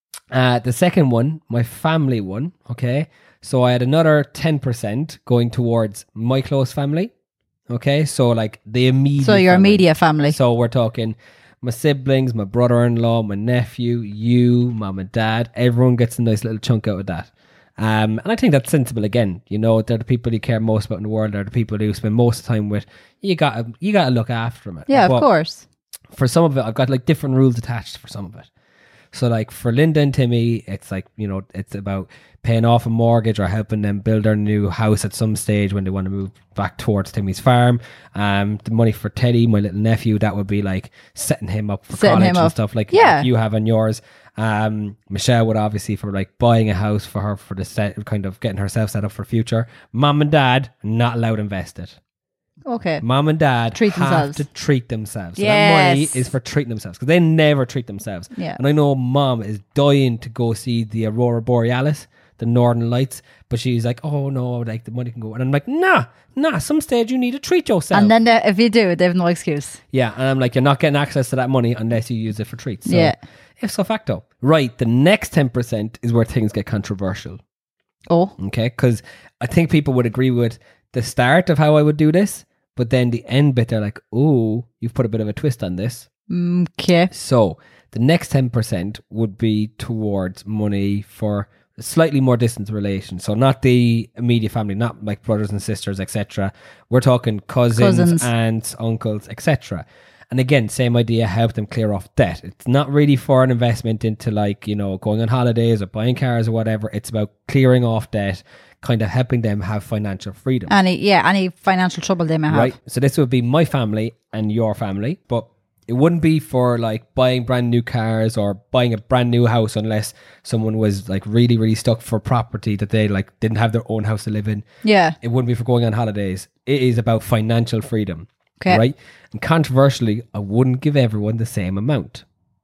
Uh, the second one, my family one, okay? So I had another ten percent going towards my close family, okay? So like the immediate so your family. immediate family. So we're talking my siblings, my brother-in-law, my nephew, you, mom and dad. Everyone gets a nice little chunk out of that. Um, and I think that's sensible again. You know, they're the people you care most about in the world. They're the people you spend most of the time with. You got to you gotta look after them. Yeah, of But course. for some of it, I've got like different rules attached for some of it. So like for Linda and Timmy, it's like, you know, it's about paying off a mortgage or helping them build their new house at some stage when they want to move back towards Timmy's farm. Um, the money for Teddy, my little nephew, that would be like setting him up for Setting college him and up. stuff like, Yeah. like you have on yours. Um, Michelle would obviously for like buying a house for her for the set, kind of getting herself set up for future. Mom and dad not allowed to invest it. Okay. Mom and dad Treat have themselves. to treat themselves. So that money Yes. is for treating themselves because they never treat themselves. Yeah. And I know mom is dying to go see the Aurora Borealis, the Northern Lights, but she's like, oh no, like the money can go. And I'm like, nah, nah, some stage you need to treat yourself. And then they, if you do, they have no excuse. yeah. And I'm like, you're not getting access to that money unless you use it for treats. So Yeah. if so facto. Right. The next ten percent is where things get controversial. Oh, Okay. Because I think people would agree with the start of how I would do this. But then the end bit, they're like, oh, you've put a bit of a twist on this. okay. So the next ten percent would be towards money for a slightly more distant relation. So not the immediate family, not like brothers and sisters, et cetera. We're talking cousins, Cousins. aunts, uncles, et cetera. And again, same idea, help them clear off debt. It's not really for an investment into like, you know, going on holidays or buying cars or whatever. It's about clearing off debt, kind of helping them have financial freedom. Any, yeah, any financial trouble they may have. Right. So this would be my family and your family. But It wouldn't be for like buying brand new cars or buying a brand new house unless someone was like really, really stuck for property that they like didn't have their own house to live in. Yeah. It wouldn't be for going on holidays. It is about financial freedom. Okay. Right? And controversially, I wouldn't give everyone the same amount.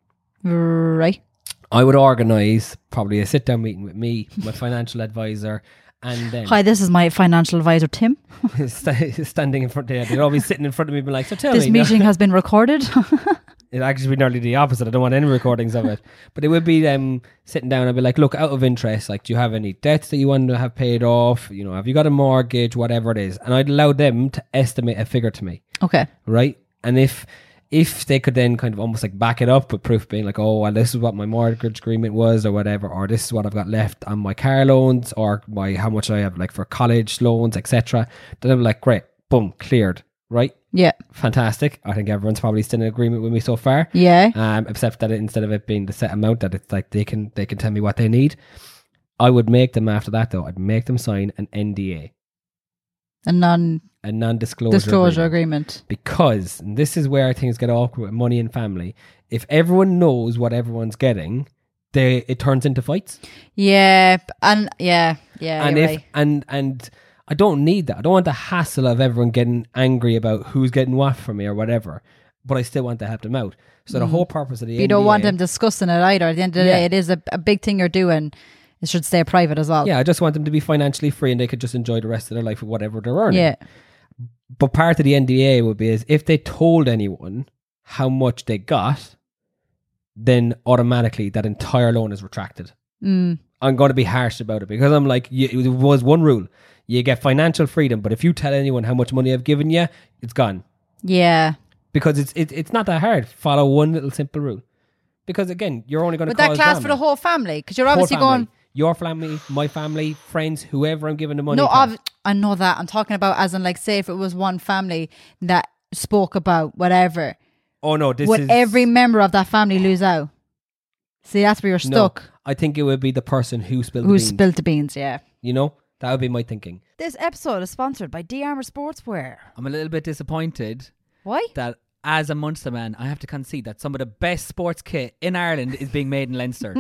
Right. I would organise probably a sit down meeting with me, my financial advisor, and then Hi, this is my financial advisor, Tim. st- standing in front of they'd always sitting in front of me being like, so tell This me. meeting has been recorded. It'd actually be nearly the opposite. I don't want any recordings of it. But it would be them sitting down and be like, look, out of interest, like, do you have any debts that you want to have paid off? You know, have you got a mortgage, whatever it is? And I'd allow them to estimate a figure to me. Okay. Right? And if if they could then kind of almost like back it up with proof being like, oh, well, this is what my mortgage agreement was or whatever, or this is what I've got left on my car loans or my how much I have like for college loans, et cetera. Then I'm like, great, boom, cleared, right? Yeah. Fantastic. I think everyone's probably still in agreement with me so far. Yeah. Um, except that it, instead of it being the set amount, that it's like they can they can tell me what they need. I would make them after that though. I'd make them sign an N D A, A non a non-disclosure disclosure agreement. agreement. Because and this is where things get awkward with money and family. If everyone knows what everyone's getting, they it turns into fights. Yeah. And yeah. Yeah. and you're if right. and and I don't need that. I don't want the hassle of everyone getting angry about who's getting what from me or whatever. But I still want to help them out. So the whole purpose of the But you don't N D A, want them discussing it either. At the end of the Yeah. day, it is a, a big thing you're doing. It should stay private as well. Yeah, I just want them to be financially free and they could just enjoy the rest of their life with whatever they're earning. Yeah. But part of the N D A would be is if they told anyone how much they got, then automatically that entire loan is retracted. Mm. I'm going to be harsh about it because I'm like, you, it was one rule. You get financial freedom, but if you tell anyone how much money I've given you, it's gone. Yeah. Because it's it, it's not that hard. Follow one little simple rule. Because again, you're only going to But that cause class drama. for the whole family? Because you're Whole obviously family. going... Your family, my family, friends, whoever I'm giving the money No, to. ob- I know that. I'm talking about as in like, say if it was one family that spoke about whatever, oh no, this would is... every member of that family lose out? See, that's where you're No, stuck. I think it would be the person who spilled Who the beans. spilled the beans, yeah. You know? That would be my thinking. This episode is sponsored by D Armour Sportswear. I'm a little bit disappointed Why? that as a Munster man, I have to concede that some of the best sports kit in Ireland is being made in Leinster.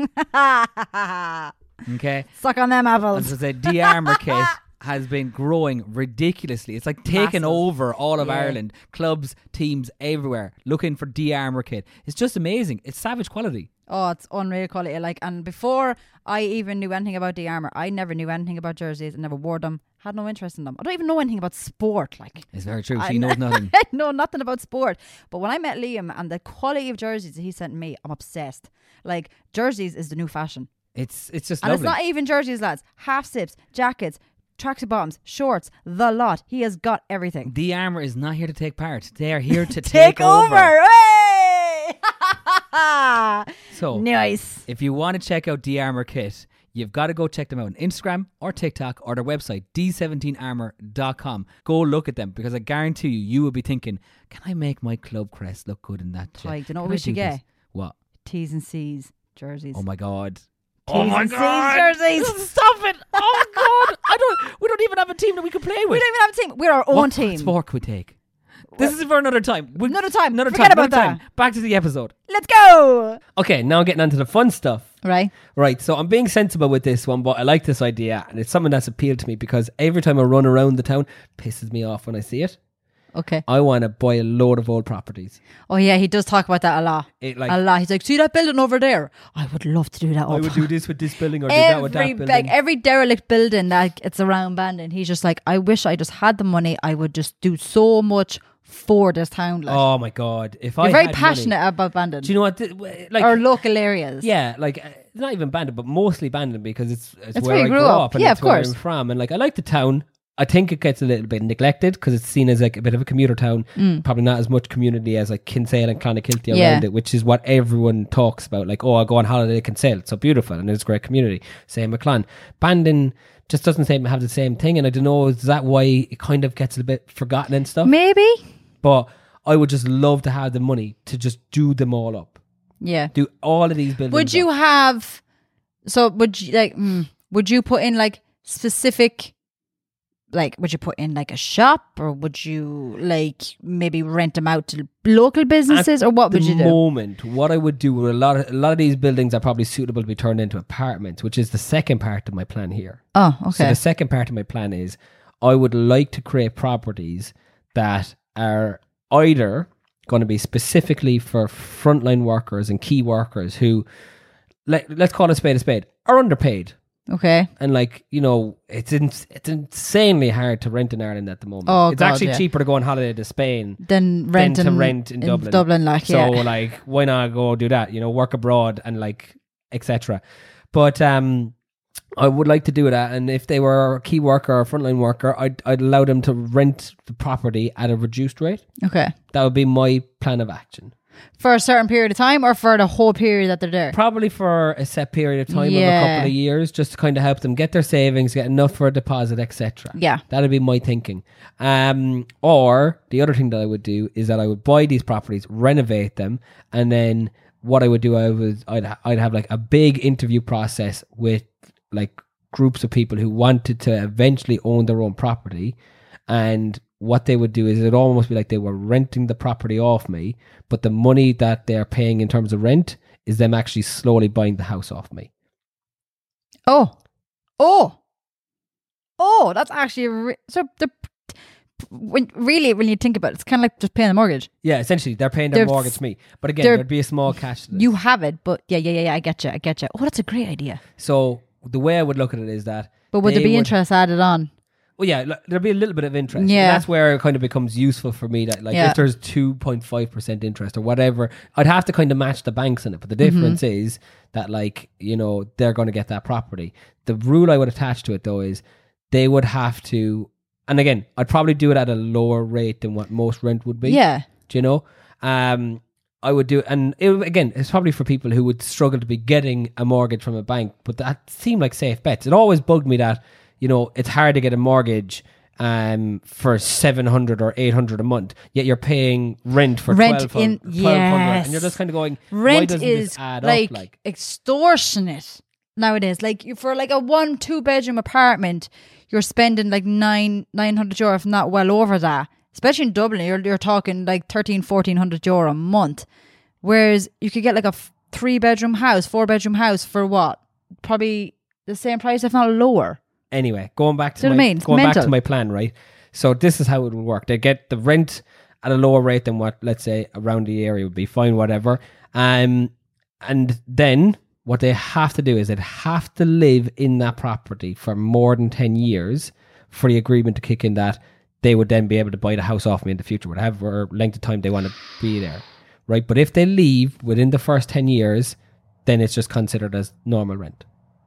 Okay? Suck on them And apples. so the D Armour kit has been growing ridiculously. It's like taking Massive. over all of Yeah. Ireland. Clubs, teams everywhere looking for D Armour kit. It's just amazing. It's savage quality. Oh, it's unreal quality. Like, and before I even knew anything about D Armour, I never knew anything about jerseys. I never wore them. Had no interest in them. I don't even know anything about sport. Like, It's very true. I She knows nothing. I know nothing about sport. But when I met Liam and the quality of jerseys that he sent me, I'm obsessed. Like, jerseys is the new fashion. It's it's just And lovely. it's not even jerseys, lads. Half zips, jackets, tracksuit bottoms, shorts, the lot. He has got everything. D Armour is not here to take part. They are here to Take, take, over. Hey! So nice. if you want to check out D Armour kit, you've got to go check them out on Instagram or TikTok or their website, d seventeen armour dot com. Go look at them because I guarantee you, you will be thinking, can I make my club crest look good in that? Ty, do you know Can what I we should do get? this?" What? T's and C's jerseys. Oh my God. T's Oh my and C's God. jerseys. Stop it. Oh God. I don't, we don't even have a team that we can play We with. don't even have a team. We're our own what, team. What sport can we take? This is for another time. We- Another time. Another Forget time. about another that. time. Back to the episode. Let's go. Okay, now getting onto the fun stuff. Right. Right, so I'm being sensible with this one, but I like this idea, and it's something that's appealed to me because every time I run around the town, pisses me off when I see it. Okay. I want to buy a load of old properties. Oh yeah, he does talk about that a lot. It, like, a lot. He's like, see that building over there? I would love to do that. I up. would do this with this building or do that with that Every building. like every derelict building that it's around Bandon, he's just like, I wish I just had the money. I would just do so much for this town. Like, Oh my God. If you're I very had passionate money, about Bandon do you know what? th- w- Like, or local areas. yeah, like, uh, it's not even Bandon, but mostly Bandon because it's, it's, It's where where I you grew grew up. up. And Yeah, it's of where course. I'm from. And like, I like the town. I think it gets a little bit neglected because it's seen as like a bit of a commuter town. Probably not as much community as like Kinsale and Clonakilty Yeah. around it, which is what everyone talks about. Like, oh, I'll go on holiday to Kinsale. It's so beautiful and it's a great community. Same with Clon. Bandon just doesn't seem to have the same thing. And I don't know, is that why it kind of gets a bit forgotten and stuff? Maybe. But I would just love to have the money to just do them all up. Yeah. Do all of these buildings Would you up. have? So would you like? Mm, would you put in like specific like, would you put in like a shop, or would you like maybe rent them out to local businesses, At or what would the you do? moment, what I would do with a lot of a lot of these buildings are probably suitable to be turned into apartments, which is the second part of my plan here. Oh, okay. So the second part of my plan is I would like to create properties that are either going to be specifically for frontline workers and key workers who, let, let's call a spade a spade, are underpaid. Okay. And like, you know, it's ins- it's insanely hard to rent in Ireland at the moment. Oh, it's God, actually yeah. cheaper to go on holiday to Spain Then rent than to in, rent in, in Dublin. Dublin, like, so yeah. like, why not go do that? You know, work abroad and like, et cetera. But um, I would like to do that, and if they were a key worker or frontline worker, I'd I'd allow them to rent the property at a reduced rate. Okay. That would be my plan of action. For a certain period of time, or for the whole period that they're there? Probably for a set period of time Yeah. of a couple of years, just to kind of help them get their savings, get enough for a deposit, et cetera. Yeah. That'd be my thinking. Um, or the other thing that I would do is that I would buy these properties, renovate them, and then what I would do, I would I'd I'd have like a big interview process with like groups of people who wanted to eventually own their own property, and what they would do is it'd almost be like they were renting the property off me, but the money that they're paying in terms of rent is them actually slowly buying the house off me. Oh. Oh. Oh, that's actually... Re- so, the, when really, when you think about it, it's kind of like just paying a mortgage. Yeah, essentially, they're paying their They're mortgage f- to me. But again, they're- there'd be a small catch to this. You have it, but yeah, yeah, yeah, yeah, I get you, I get you. Oh, that's a great idea. So the way I would look at it is that... But would they there be interest added on? Well, yeah, l- there'll be a little bit of interest. Yeah. And that's where it kind of becomes useful for me that, like, Yeah. if there's two point five percent interest or whatever, I'd have to kind of match the banks in it. But the difference Mm-hmm. is that, like, you know, they're going to get that property. The rule I would attach to it, though, is they would have to, and again, I'd probably do it at a lower rate than what most rent would be. Yeah. Do you know? Um, I would do, and it, again, it's probably for people who would struggle to be getting a mortgage from a bank, but that seemed like safe bets. It always bugged me that, you know, it's hard to get a mortgage um, for seven hundred or eight hundred a month, yet you're paying rent for Rent twelve hundred, in- twelve hundred, yes. and you're just kind of going, why Rent doesn't is this add like, up? Like, extortionate nowadays. Like you- for like a one, two bedroom apartment, you're spending like nine, nine hundred euro, if not well over that. Especially in Dublin, you're you're talking like thirteen, fourteen hundred euro a month. Whereas you could get like a f- three bedroom house, four bedroom house for what? Probably the same price, if not lower. anyway, going back Do to you know my, what I mean? It's going back mental. to my plan, right? So this is how it would work. They get the rent at a lower rate than what, let's say, around the area would be, fine, whatever. Um, and then what they have to do is they'd have to live in that property for more than ten years for the agreement to kick in, that they would then be able to buy the house off me in the future, whatever length of time they want to be there, right? But if they leave within the first ten years, then it's just considered as normal rent.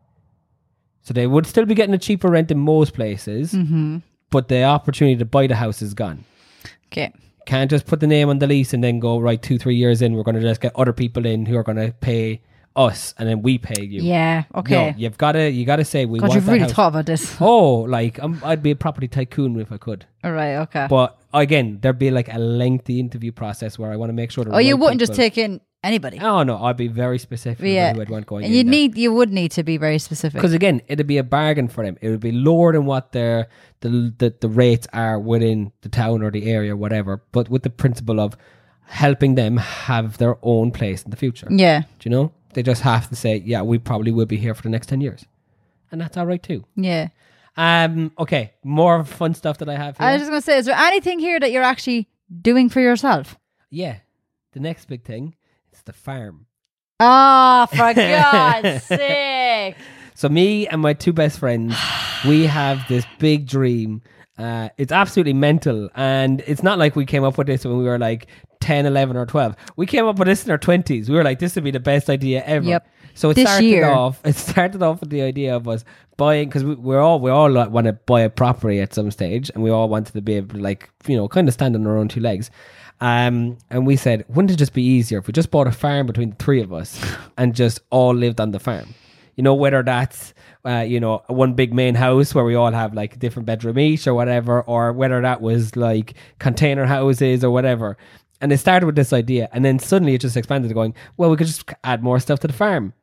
So they would still be getting a cheaper rent in most places, Mm-hmm. but the opportunity to buy the house is gone. Okay. Can't just put the name on the lease and then go, right, two, three years in, we're going to just get other people in who are going to pay us and then we pay you. Yeah. Okay. No, you've got to, you got to say we God, want you've that really house. thought about this. Oh, like I'm, I'd be a property tycoon if I could. All right. Okay. But again, there'd be like a lengthy interview process where I want to make sure. The oh, you right wouldn't just people- take in anybody. Oh no, I'd be very specific Yeah. about who I'd want going And in you there. need, you would need to be very specific. Because again, it'd be a bargain for them. It would be lower than what their the, the the rates are within the town or the area, or whatever. But with the principle of helping them have their own place in the future. Yeah. Do you know? They just have to say, yeah, we probably will be here for the next ten years, and that's all right too. Yeah. Um. Okay. More fun stuff that I have here. I was just going to say, is there anything here that you're actually doing for yourself? yeah. The next big thing is the farm. Ah, for God's sake. So me and my two best friends, we have this big dream. Uh, it's absolutely mental. And it's not like we came up with this when we were like ten, eleven or twelve. We came up with this in our twenties. We were like, this would be the best idea ever. Yep. So it This started year. off, it started off with the idea of us buying, because we, we're all, we all like, want to buy a property at some stage, and we all wanted to be able to, like, you know, kind of stand on our own two legs. Um, and we said, wouldn't it just be easier if we just bought a farm between the three of us and just all lived on the farm? You know, whether that's, uh, you know, one big main house where we all have like a different bedroom each or whatever, or whether that was like container houses or whatever. And it started with this idea, and then suddenly it just expanded to going, well, we could just add more stuff to the farm.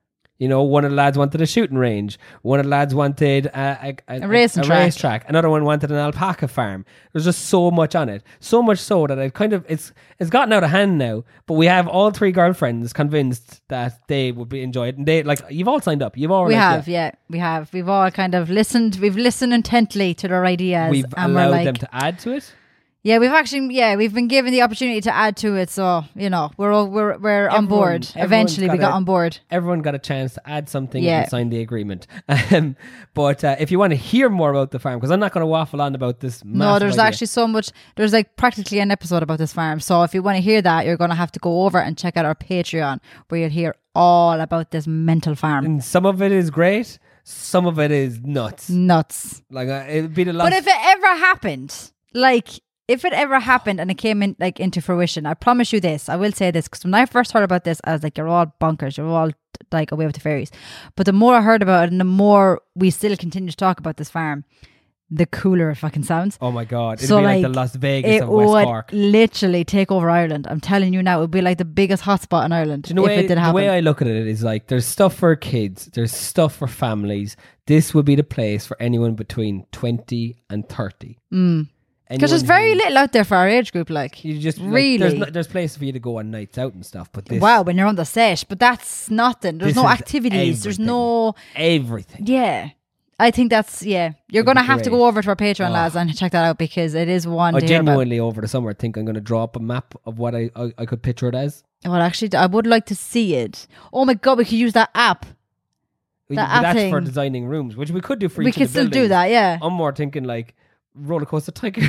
You know, one of the lads wanted a shooting range. One of the lads wanted a, a, a, A racing a track. racetrack. Another one wanted an alpaca farm. There's just so much on it. So much so that it kind of, it's it's gotten out of hand now. But we have all three girlfriends convinced that they would be enjoyed. And they, like, you've all signed up. You've all We like, have, yeah. we have. We've all kind of listened. We've listened intently to their ideas. We've and we're allowed like, them to add to it. Yeah, we've actually, yeah, we've been given the opportunity to add to it. So, you know, we're all, we're we're on Everyone- board. everyone's Eventually, we got got a- on board. Everyone got a chance to add something Yeah. and sign the agreement. Um, but uh, if you want to hear more about the farm, because I'm not going to waffle on about this. No, massive there's idea. actually so much. There's like practically an episode about this farm. So if you want to hear that, you're going to have to go over and check out our Patreon, where you'll hear all about this mental farm. And some of it is great. Some of it is nuts. Nuts. Like uh, it'd be the last. But if it ever happened, like if it ever happened and it came in like into fruition, I promise you this. I will say this, because when I first heard about this, I was like, "You're all bonkers. You're all like away with the fairies." But the more I heard about it, and the more we still continue to talk about this farm, the cooler it fucking sounds. Oh my god! It'd So, be like, like, the Las Vegas It of West would Cork. literally take over Ireland. I'm telling you now, it would be like the biggest hotspot in Ireland Do you know if way, it did the happen. way I look at it is like there's stuff for kids, there's stuff for families. This would be the place for anyone between twenty and thirty. Mm. Because Anyone there's very who- little out there for our age group. Like You just like, really, there's, no, there's places for you to go on nights out and stuff. But this, wow, when you're on the set, but that's nothing. There's This no is activities. There's everything. no. everything. Yeah. I think that's, yeah. You're It'd going to be have to great. go over to our Patreon, Oh. lads, and check that out, because it is one I to hear about. genuinely over the summer think I'm going to draw up a map of what I, I I could picture it as. Well, actually, I would like to see it. Oh my God, we could use that app. We- That but that's app for thing. designing rooms, which we could do for We each of could the still do buildings. that, yeah. I'm more thinking like roller coaster tycoon,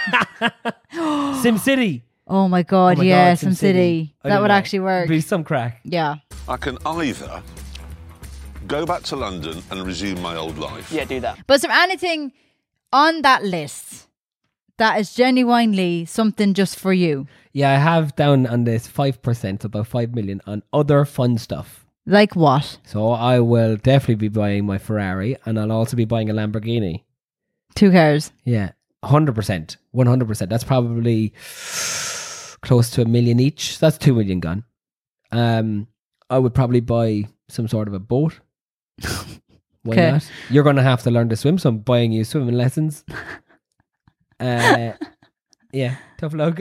Sim City. Oh my God, Oh my yeah, God, Sim City. I That don't would know. actually work. It'd be some crack. Yeah. I can either go back to London and resume my old life. Yeah, do that. But is there anything on that list that is genuinely something just for you? Yeah, I have down on this five percent, about five million on other fun stuff. Like what? So I will definitely be buying my Ferrari, and I'll also be buying a Lamborghini. Two cars. Yeah, one hundred percent. one hundred percent. That's probably close to a million each. That's two million gone. Um, I would probably buy some sort of a boat. Why Okay. not? You're going to have to learn to swim, so I'm buying you swimming lessons. Uh, yeah, tough luck.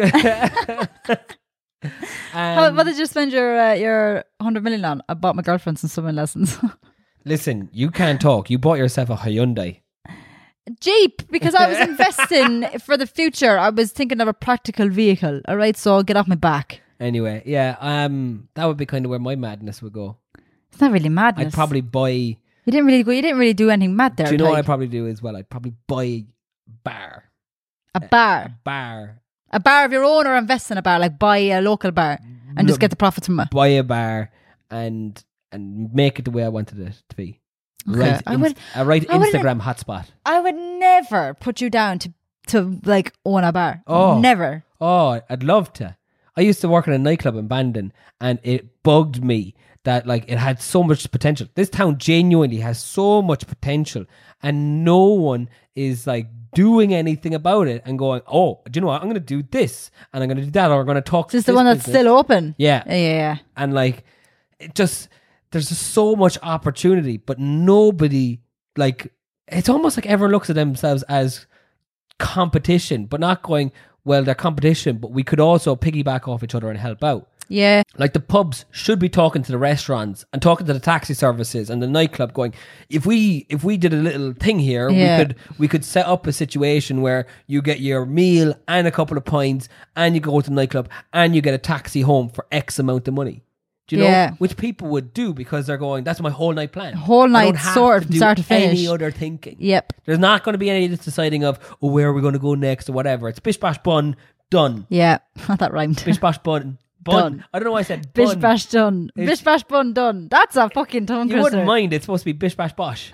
How, Um, what did you spend your uh, your one hundred million on? I bought my girlfriend some swimming lessons. Listen, you can't talk. You bought yourself a Hyundai. Jeep, because I was investing for the future. I was thinking of a practical vehicle. All right, so get off my back. Anyway, yeah, um, that would be kind of where my madness would go. It's not really madness. I'd probably buy. You didn't really go. You didn't really do anything mad there. Do you know what like I'd probably do as well? I'd probably buy a bar. a bar, Bar. a bar of your own, or invest in a bar, like buy a local bar and just No. get the profits from it. Buy a bar and and make it the way I wanted it to be. Okay, Right, I inst- would- a right I wouldn't- Instagram hotspot. I would never put you down to to like own a bar. Oh. Never. Oh, I'd love to. I used to work in a nightclub in Bandon, and it bugged me that like it had so much potential. This town genuinely has so much potential, and no one is like doing anything about it and going, oh, do you know what? I'm going to do this, and I'm going to do that, or I'm going to talk. Is this to the one that's business. still open? Yeah. Yeah, yeah, yeah. And like, it just, there's just so much opportunity, but nobody, like, it's almost like everyone looks at themselves as competition, but not going, well, they're competition, but we could also piggyback off each other and help out. Yeah. Like the pubs should be talking to the restaurants and talking to the taxi services and the nightclub, going, if we if we did a little thing here, Yeah. we could we could set up a situation where you get your meal and a couple of pints, and you go to the nightclub and you get a taxi home for X amount of money. Do you Yeah. know? Which people would do because they're going, that's my whole night plan. Whole I don't night have sort to from do start to finish. any other thinking. Yep. There's not going to be any of this deciding of, oh, where are we going to go next or whatever. It's bish bash bun, done. Yeah. that rhymed. Bish bash bun, bun. Done. I don't know why I said Bish bun. bash done. It's- Bish bash bun done. That's a fucking tongue You twister. wouldn't mind. It's supposed to be bish bash bosh.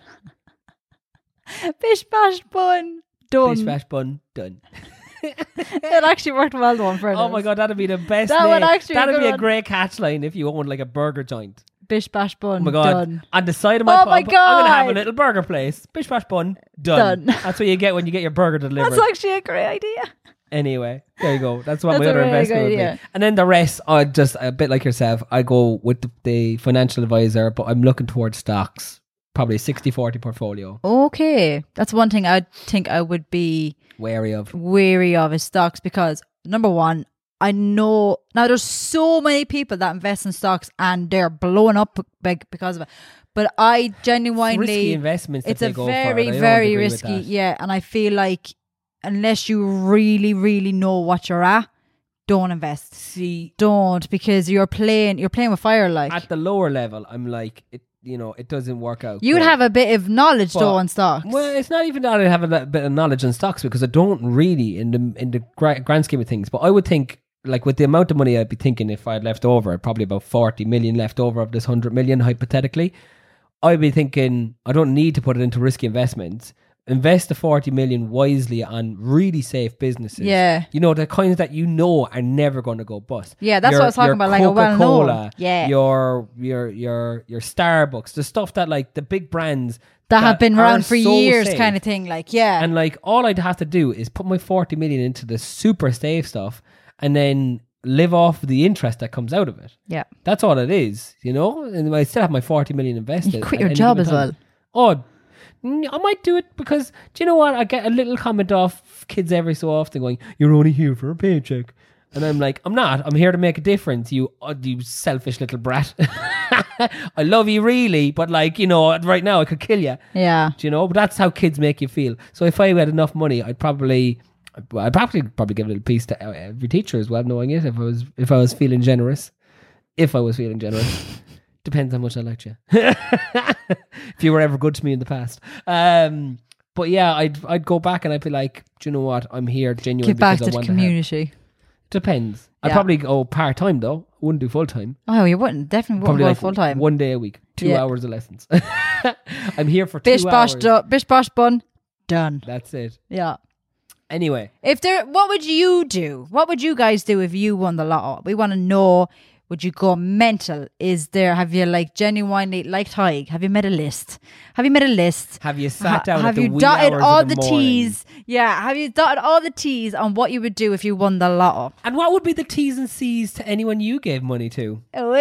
Bish bash bun done. Bish bash bun, done. It actually worked well though. For Oh my god, that'd be the best. That would name. actually be That'd a be good a one. great catch line if you owned like a burger joint. Bish bash bun Oh my god! done. On the side of my Oh pub, my I'm gonna have a God. little burger place. Bish bash bun, done. Done. That's what you get when you get your burger delivered. That's actually a great idea. Anyway, there you go. That's what That's my a other really investment good would idea. be. And then the rest, I just a bit like yourself. I go with the, the financial advisor, but I'm looking towards stocks. Probably sixty forty portfolio. Okay, that's one thing I think I would be Wary of. wary of is stocks because number one, I know now there's so many people that invest in stocks and they're blowing up big because of it. But I genuinely Risky investments. it's that a they go very for. I don't very agree with risky, that. yeah. And I feel like unless you really really know what you're at, don't invest. See, Don't because you're playing you're playing with fire. Like at the lower level, I'm like, it. You know, it doesn't work out. you'd great. have a bit of knowledge But- though on stocks. Well, it's not even that I have a li- bit of knowledge on stocks because I don't really in the in the gra- grand scheme of things. But I would think, like with the amount of money I'd be thinking if I had left over, probably about forty million left over of this one hundred million hypothetically, I'd be thinking I don't need to put it into risky investments. Invest the forty million wisely on really safe businesses. Yeah. You know, the kinds that you know are never going to go bust. Yeah, that's Your- what I was talking your about, like a well-known. Coca-Cola, Yeah. Your, your, your, your Starbucks, the stuff that like the big brands that have been are around for so years, safe. kind of thing. Like yeah, And like all I'd have to do is put my forty million into the super safe stuff and then live off the interest that comes out of it. yeah. That's all it is, you know? And I still have my forty million invested. You quit at your any job given as well. time. Oh, mm, I might do it because, do you know what? I get a little comment off kids every so often going, you're only here for a paycheck. And I'm like, I'm not. I'm here to make a difference, you uh, you selfish little brat. I love you really, but like, you know, right now I could kill you. Yeah. Do you know? But that's how kids make you feel. So if I had enough money, I'd probably, I'd probably probably give a little piece to every teacher as well, knowing it. If I was, if I was feeling generous, if I was feeling generous, depends how much I liked you. If you were ever good to me in the past, um, but yeah, I'd I'd go back and I'd be like, do you know what? I'm here genuinely Give back because to I the want to help. community. Depends. I'd Yeah. probably go part time though. I wouldn't do full time. Oh, you wouldn't definitely wouldn't Probably go like full time. one day a week, two Yeah. hours of lessons. I'm here for Bish two bosh, hours. do- bish bosh bun, done. That's it. Yeah. Anyway, If there, what would you do? What would you guys do if you won the lotto? We want to know. Would you go mental? Is there? Have you like genuinely like Tig? Have you made a list? Have you made a list? have you sat Ha- down? have at the you wee dotted hours all of the, the, morning? T's? Yeah. Have you dotted all the T's on what you would do if you won the lotto? And what would be the T's and C's to anyone you gave money to?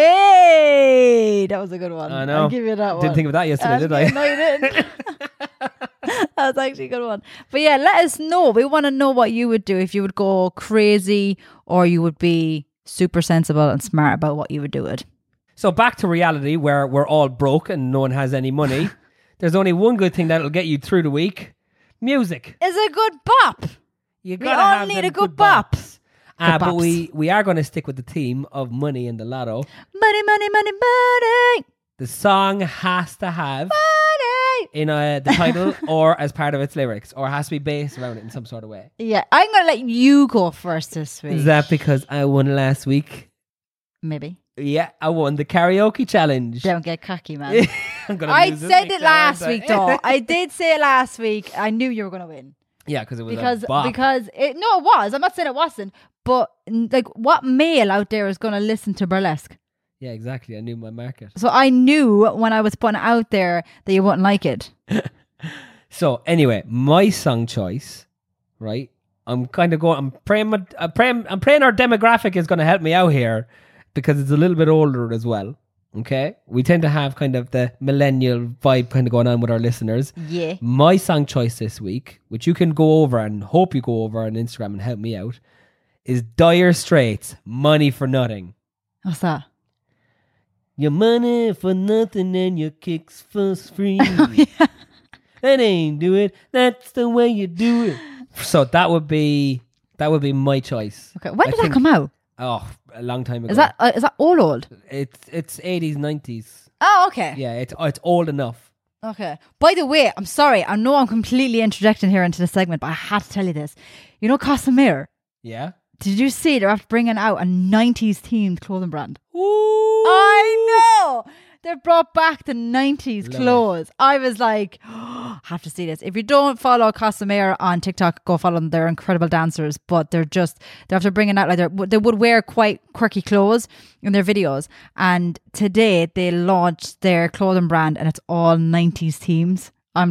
Wait, that was a good one. I know. I'll give you that one. Didn't think of that yesterday, Uh, did I? No, you didn't. That was actually a good one. But yeah, let us know. We want to know what you would do if you would go crazy or you would be super sensible and smart about what you would do it. So back to reality where we're all broke and no one has any money. There's only one good thing that'll get you through the week. Music. It's a good bop. You We gotta all have need them a good bop. bops. Uh, Good but bops. we, we are going to stick with the theme of money in the lotto. Money, money, money, money. The song has to have Money. in uh, the title or as part of its lyrics, or has to be based around it in some sort of way. Yeah, I'm going to let you go first this week. Is that because I won last week? Maybe. Yeah, I won the karaoke challenge. Don't get cocky, man. I'm gonna I lose this said week it now, last aren't I? week, though. I did say it last week. I knew you were going to win. Yeah, because it was because a bop. because it no it was I'm not saying it wasn't, but n- like what male out there is going to listen to burlesque? Yeah, exactly. I knew my market. So I knew when I was putting it out there that you wouldn't like it. So anyway, my song choice, right? I'm kind of going. I'm praying. My, I'm praying. I'm praying our demographic is going to help me out here because it's a little bit older as well. Okay, we tend to have kind of the millennial vibe kind of going on with our listeners. Yeah. My song choice this week, which you can go over and hope you go over on Instagram and help me out, is Dire Straits, "Money for Nothing." What's that? Your money for nothing and your kicks for free. That ain't do it. That's the way you do it. So that would be that would be my choice. Okay. When I did think- that come out? Oh, a long time ago. Is that uh, is that old old? It's it's eighties, nineties. Oh, okay. Yeah, it's it's old enough. Okay. By the way, I'm sorry. I know I'm completely interjecting here into the segment, but I had to tell you this. You know Casimir? Yeah. Did you see they're after bringing out a nineties themed clothing brand? Ooh. I know. They've brought back the nineties Love it. clothes. I was like, oh, have to see this. If you don't follow Casimir on TikTok, go follow them. They're incredible dancers, but they're just, they're after bringing out like they're, they would wear quite quirky clothes in their videos. And today they launched their clothing brand and it's all nineties themes. I'm like,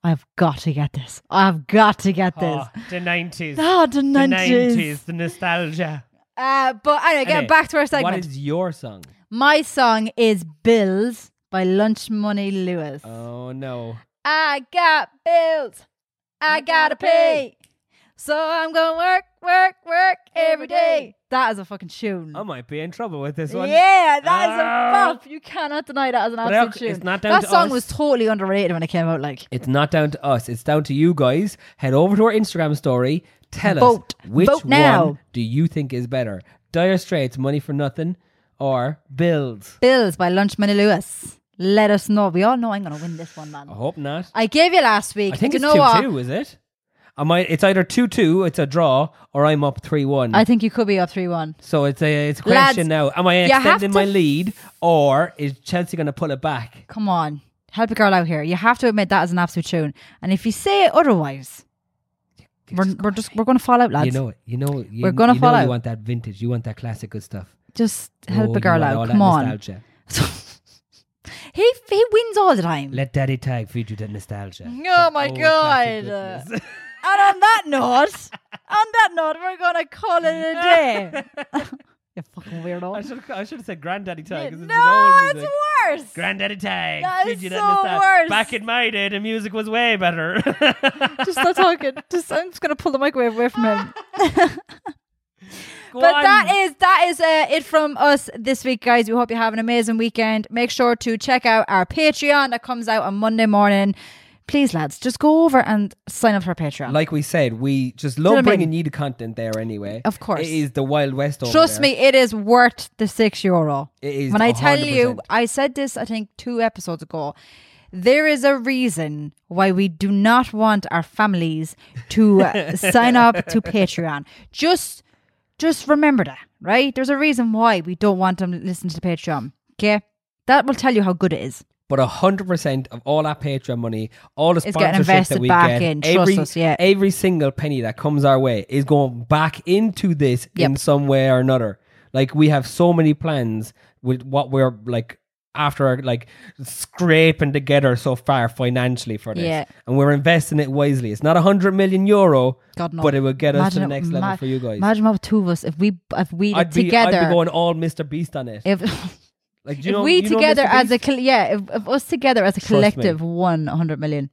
I've got to get this. I've got to get this. Oh, the nineties. Oh, the The nineties. nineties, the nostalgia. Uh, but anyway, getting Anyway, back to our segment. What is your song? My song is Bills by Lunch Money Lewis. Oh, no. I got bills. I gotta pay. So I'm gonna work, work, work every day. That is a fucking tune. I might be in trouble with this one. Yeah, that is a Ah. bop. You cannot deny that as an But absolute look, tune. it's not down that to song us. was totally underrated when it came out. Like, It's not down to us. It's down to you guys. Head over to our Instagram story. Tell Vote. us which Vote now. one do you think is better? Dire Straits, Money for Nothing, or Bills? Bills by Lunch Money Lewis. Let us know. We all know I'm gonna win this one, man. I hope not. I gave you last week. I think you it's know two what? two, is it? Am I, it's either two two, it's a draw, or I'm up three one. I think you could be up three one. So it's a, it's a question Lads, now. Am I you have extending to my f- lead, or is Chelsea going to pull it back? Come on, help a girl out here. You have to admit that is an absolute tune. And if you say otherwise, we're we're just we're gonna fall out, lads. You know it. You know you, We're gonna you fall know out. You want that vintage. You want that classic good stuff. Just help Oh, a you girl want out. all Come that on. nostalgia. He he wins all the time. Let Daddy Tag feed you that nostalgia. Oh my That old god. classic goodness. And on that note, on that note, we're gonna call it a day. You fucking weirdo. I should I should have said Granddaddy Tag. 'cause it's No, an old it's music. worse. Granddaddy Tag. That feed is you so nostalgia. worse. Back in my day, the music was way better. Just stop talking. Just I'm just gonna pull the microwave away from him. Go But on. that is that is uh, it from us this week, guys. We hope you have an amazing weekend. Make sure to check out our Patreon that comes out on Monday morning. Please, lads, just go over and sign up for our Patreon. Like we said, we just know what I love mean? bringing you the content there anyway. Of course. It is the Wild West over Trust there. me, it is worth the six euro. It is When I one tell hundred you, percent. I said this, I think, two episodes ago. There is a reason why we do not want our families to uh, sign up to Patreon. Just, just remember that, right? There's a reason why we don't want them to listen to the Patreon. Okay, that will tell you how good it is. But a hundred percent of all that Patreon money, all the It's getting sponsorship invested that we back get, in. Trust every, us, yeah. every single penny that comes our way is going back into this in Yep. some way or another. Like we have so many plans with what we're like after like scraping together so far financially for this, Yeah. and we're investing it wisely. It's not a hundred million euro, God no. but it will get us to the Imagine- next level ma- for you guys. Imagine what two of us if we if we I'd be, together. I'd be going all Mister Beast on it. if like, do you if know, we you know together Mister as a Beast? col- yeah, if, if us together as a Trust me. collective won a hundred million.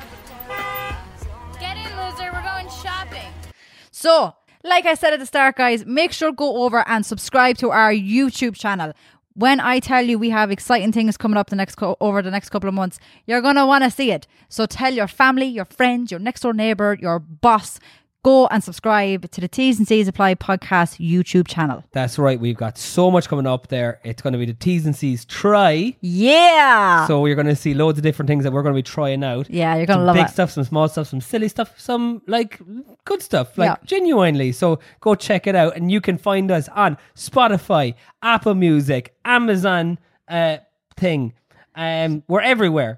Get in, loser. We're going shopping. So, like I said at the start, guys, make sure to go over and subscribe to our YouTube channel. When I tell you we have exciting things coming up the next co- over the next couple of months, you're gonna want to see it. So tell your family, your friends, your next door neighbor, your boss. Go and subscribe to the T's and C's Apply podcast YouTube channel. That's right. We've got so much coming up there. It's going to be the T's and C's try. Yeah. So you're going to see loads of different things that we're going to be trying out. Yeah, you're gonna some love big it. stuff, some small stuff, some silly stuff, some like good stuff, like Yeah. genuinely. So go check it out, and you can find us on Spotify, Apple Music, Amazon uh, thing. Um, we're everywhere.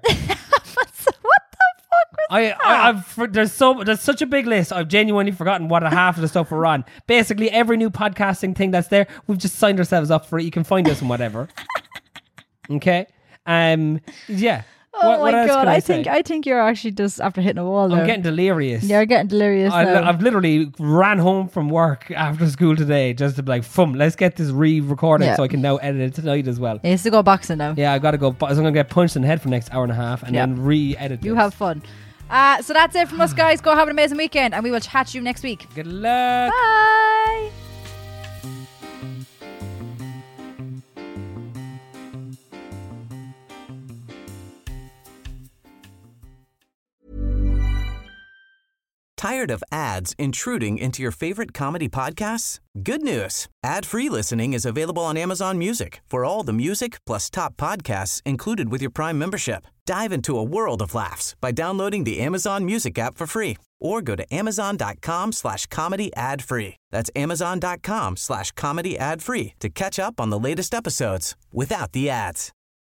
I, I, I've for, there's so there's such a big list. I've genuinely forgotten what a half of the stuff we're on. Basically, every new podcasting thing that's there, we've just signed ourselves up for it. You can find us and whatever. Okay. Um. Yeah. Oh what, my what else god! can I, I, think say? I think you're actually just after hitting a wall there. I'm getting delirious. You're getting delirious I, now. I've literally ran home from work after school today just to be like, "Fum, let's get this re-recorded Yeah. so I can now edit it tonight as well." He has to go boxing now. Yeah, I got to go. So I'm gonna get punched in the head for the next hour and a half and Yeah. then re-edit. You this. have fun. Uh, so that's it from us, guys. Go have an amazing weekend, and we will chat you next week. Good luck. Bye. Tired of ads intruding into your favorite comedy podcasts? Good news. Ad-free listening is available on Amazon Music for all the music plus top podcasts included with your Prime membership. Dive into a world of laughs by downloading the Amazon Music app for free or go to amazon.com slash comedy ad free. That's amazon.com slash comedy ad free to catch up on the latest episodes without the ads.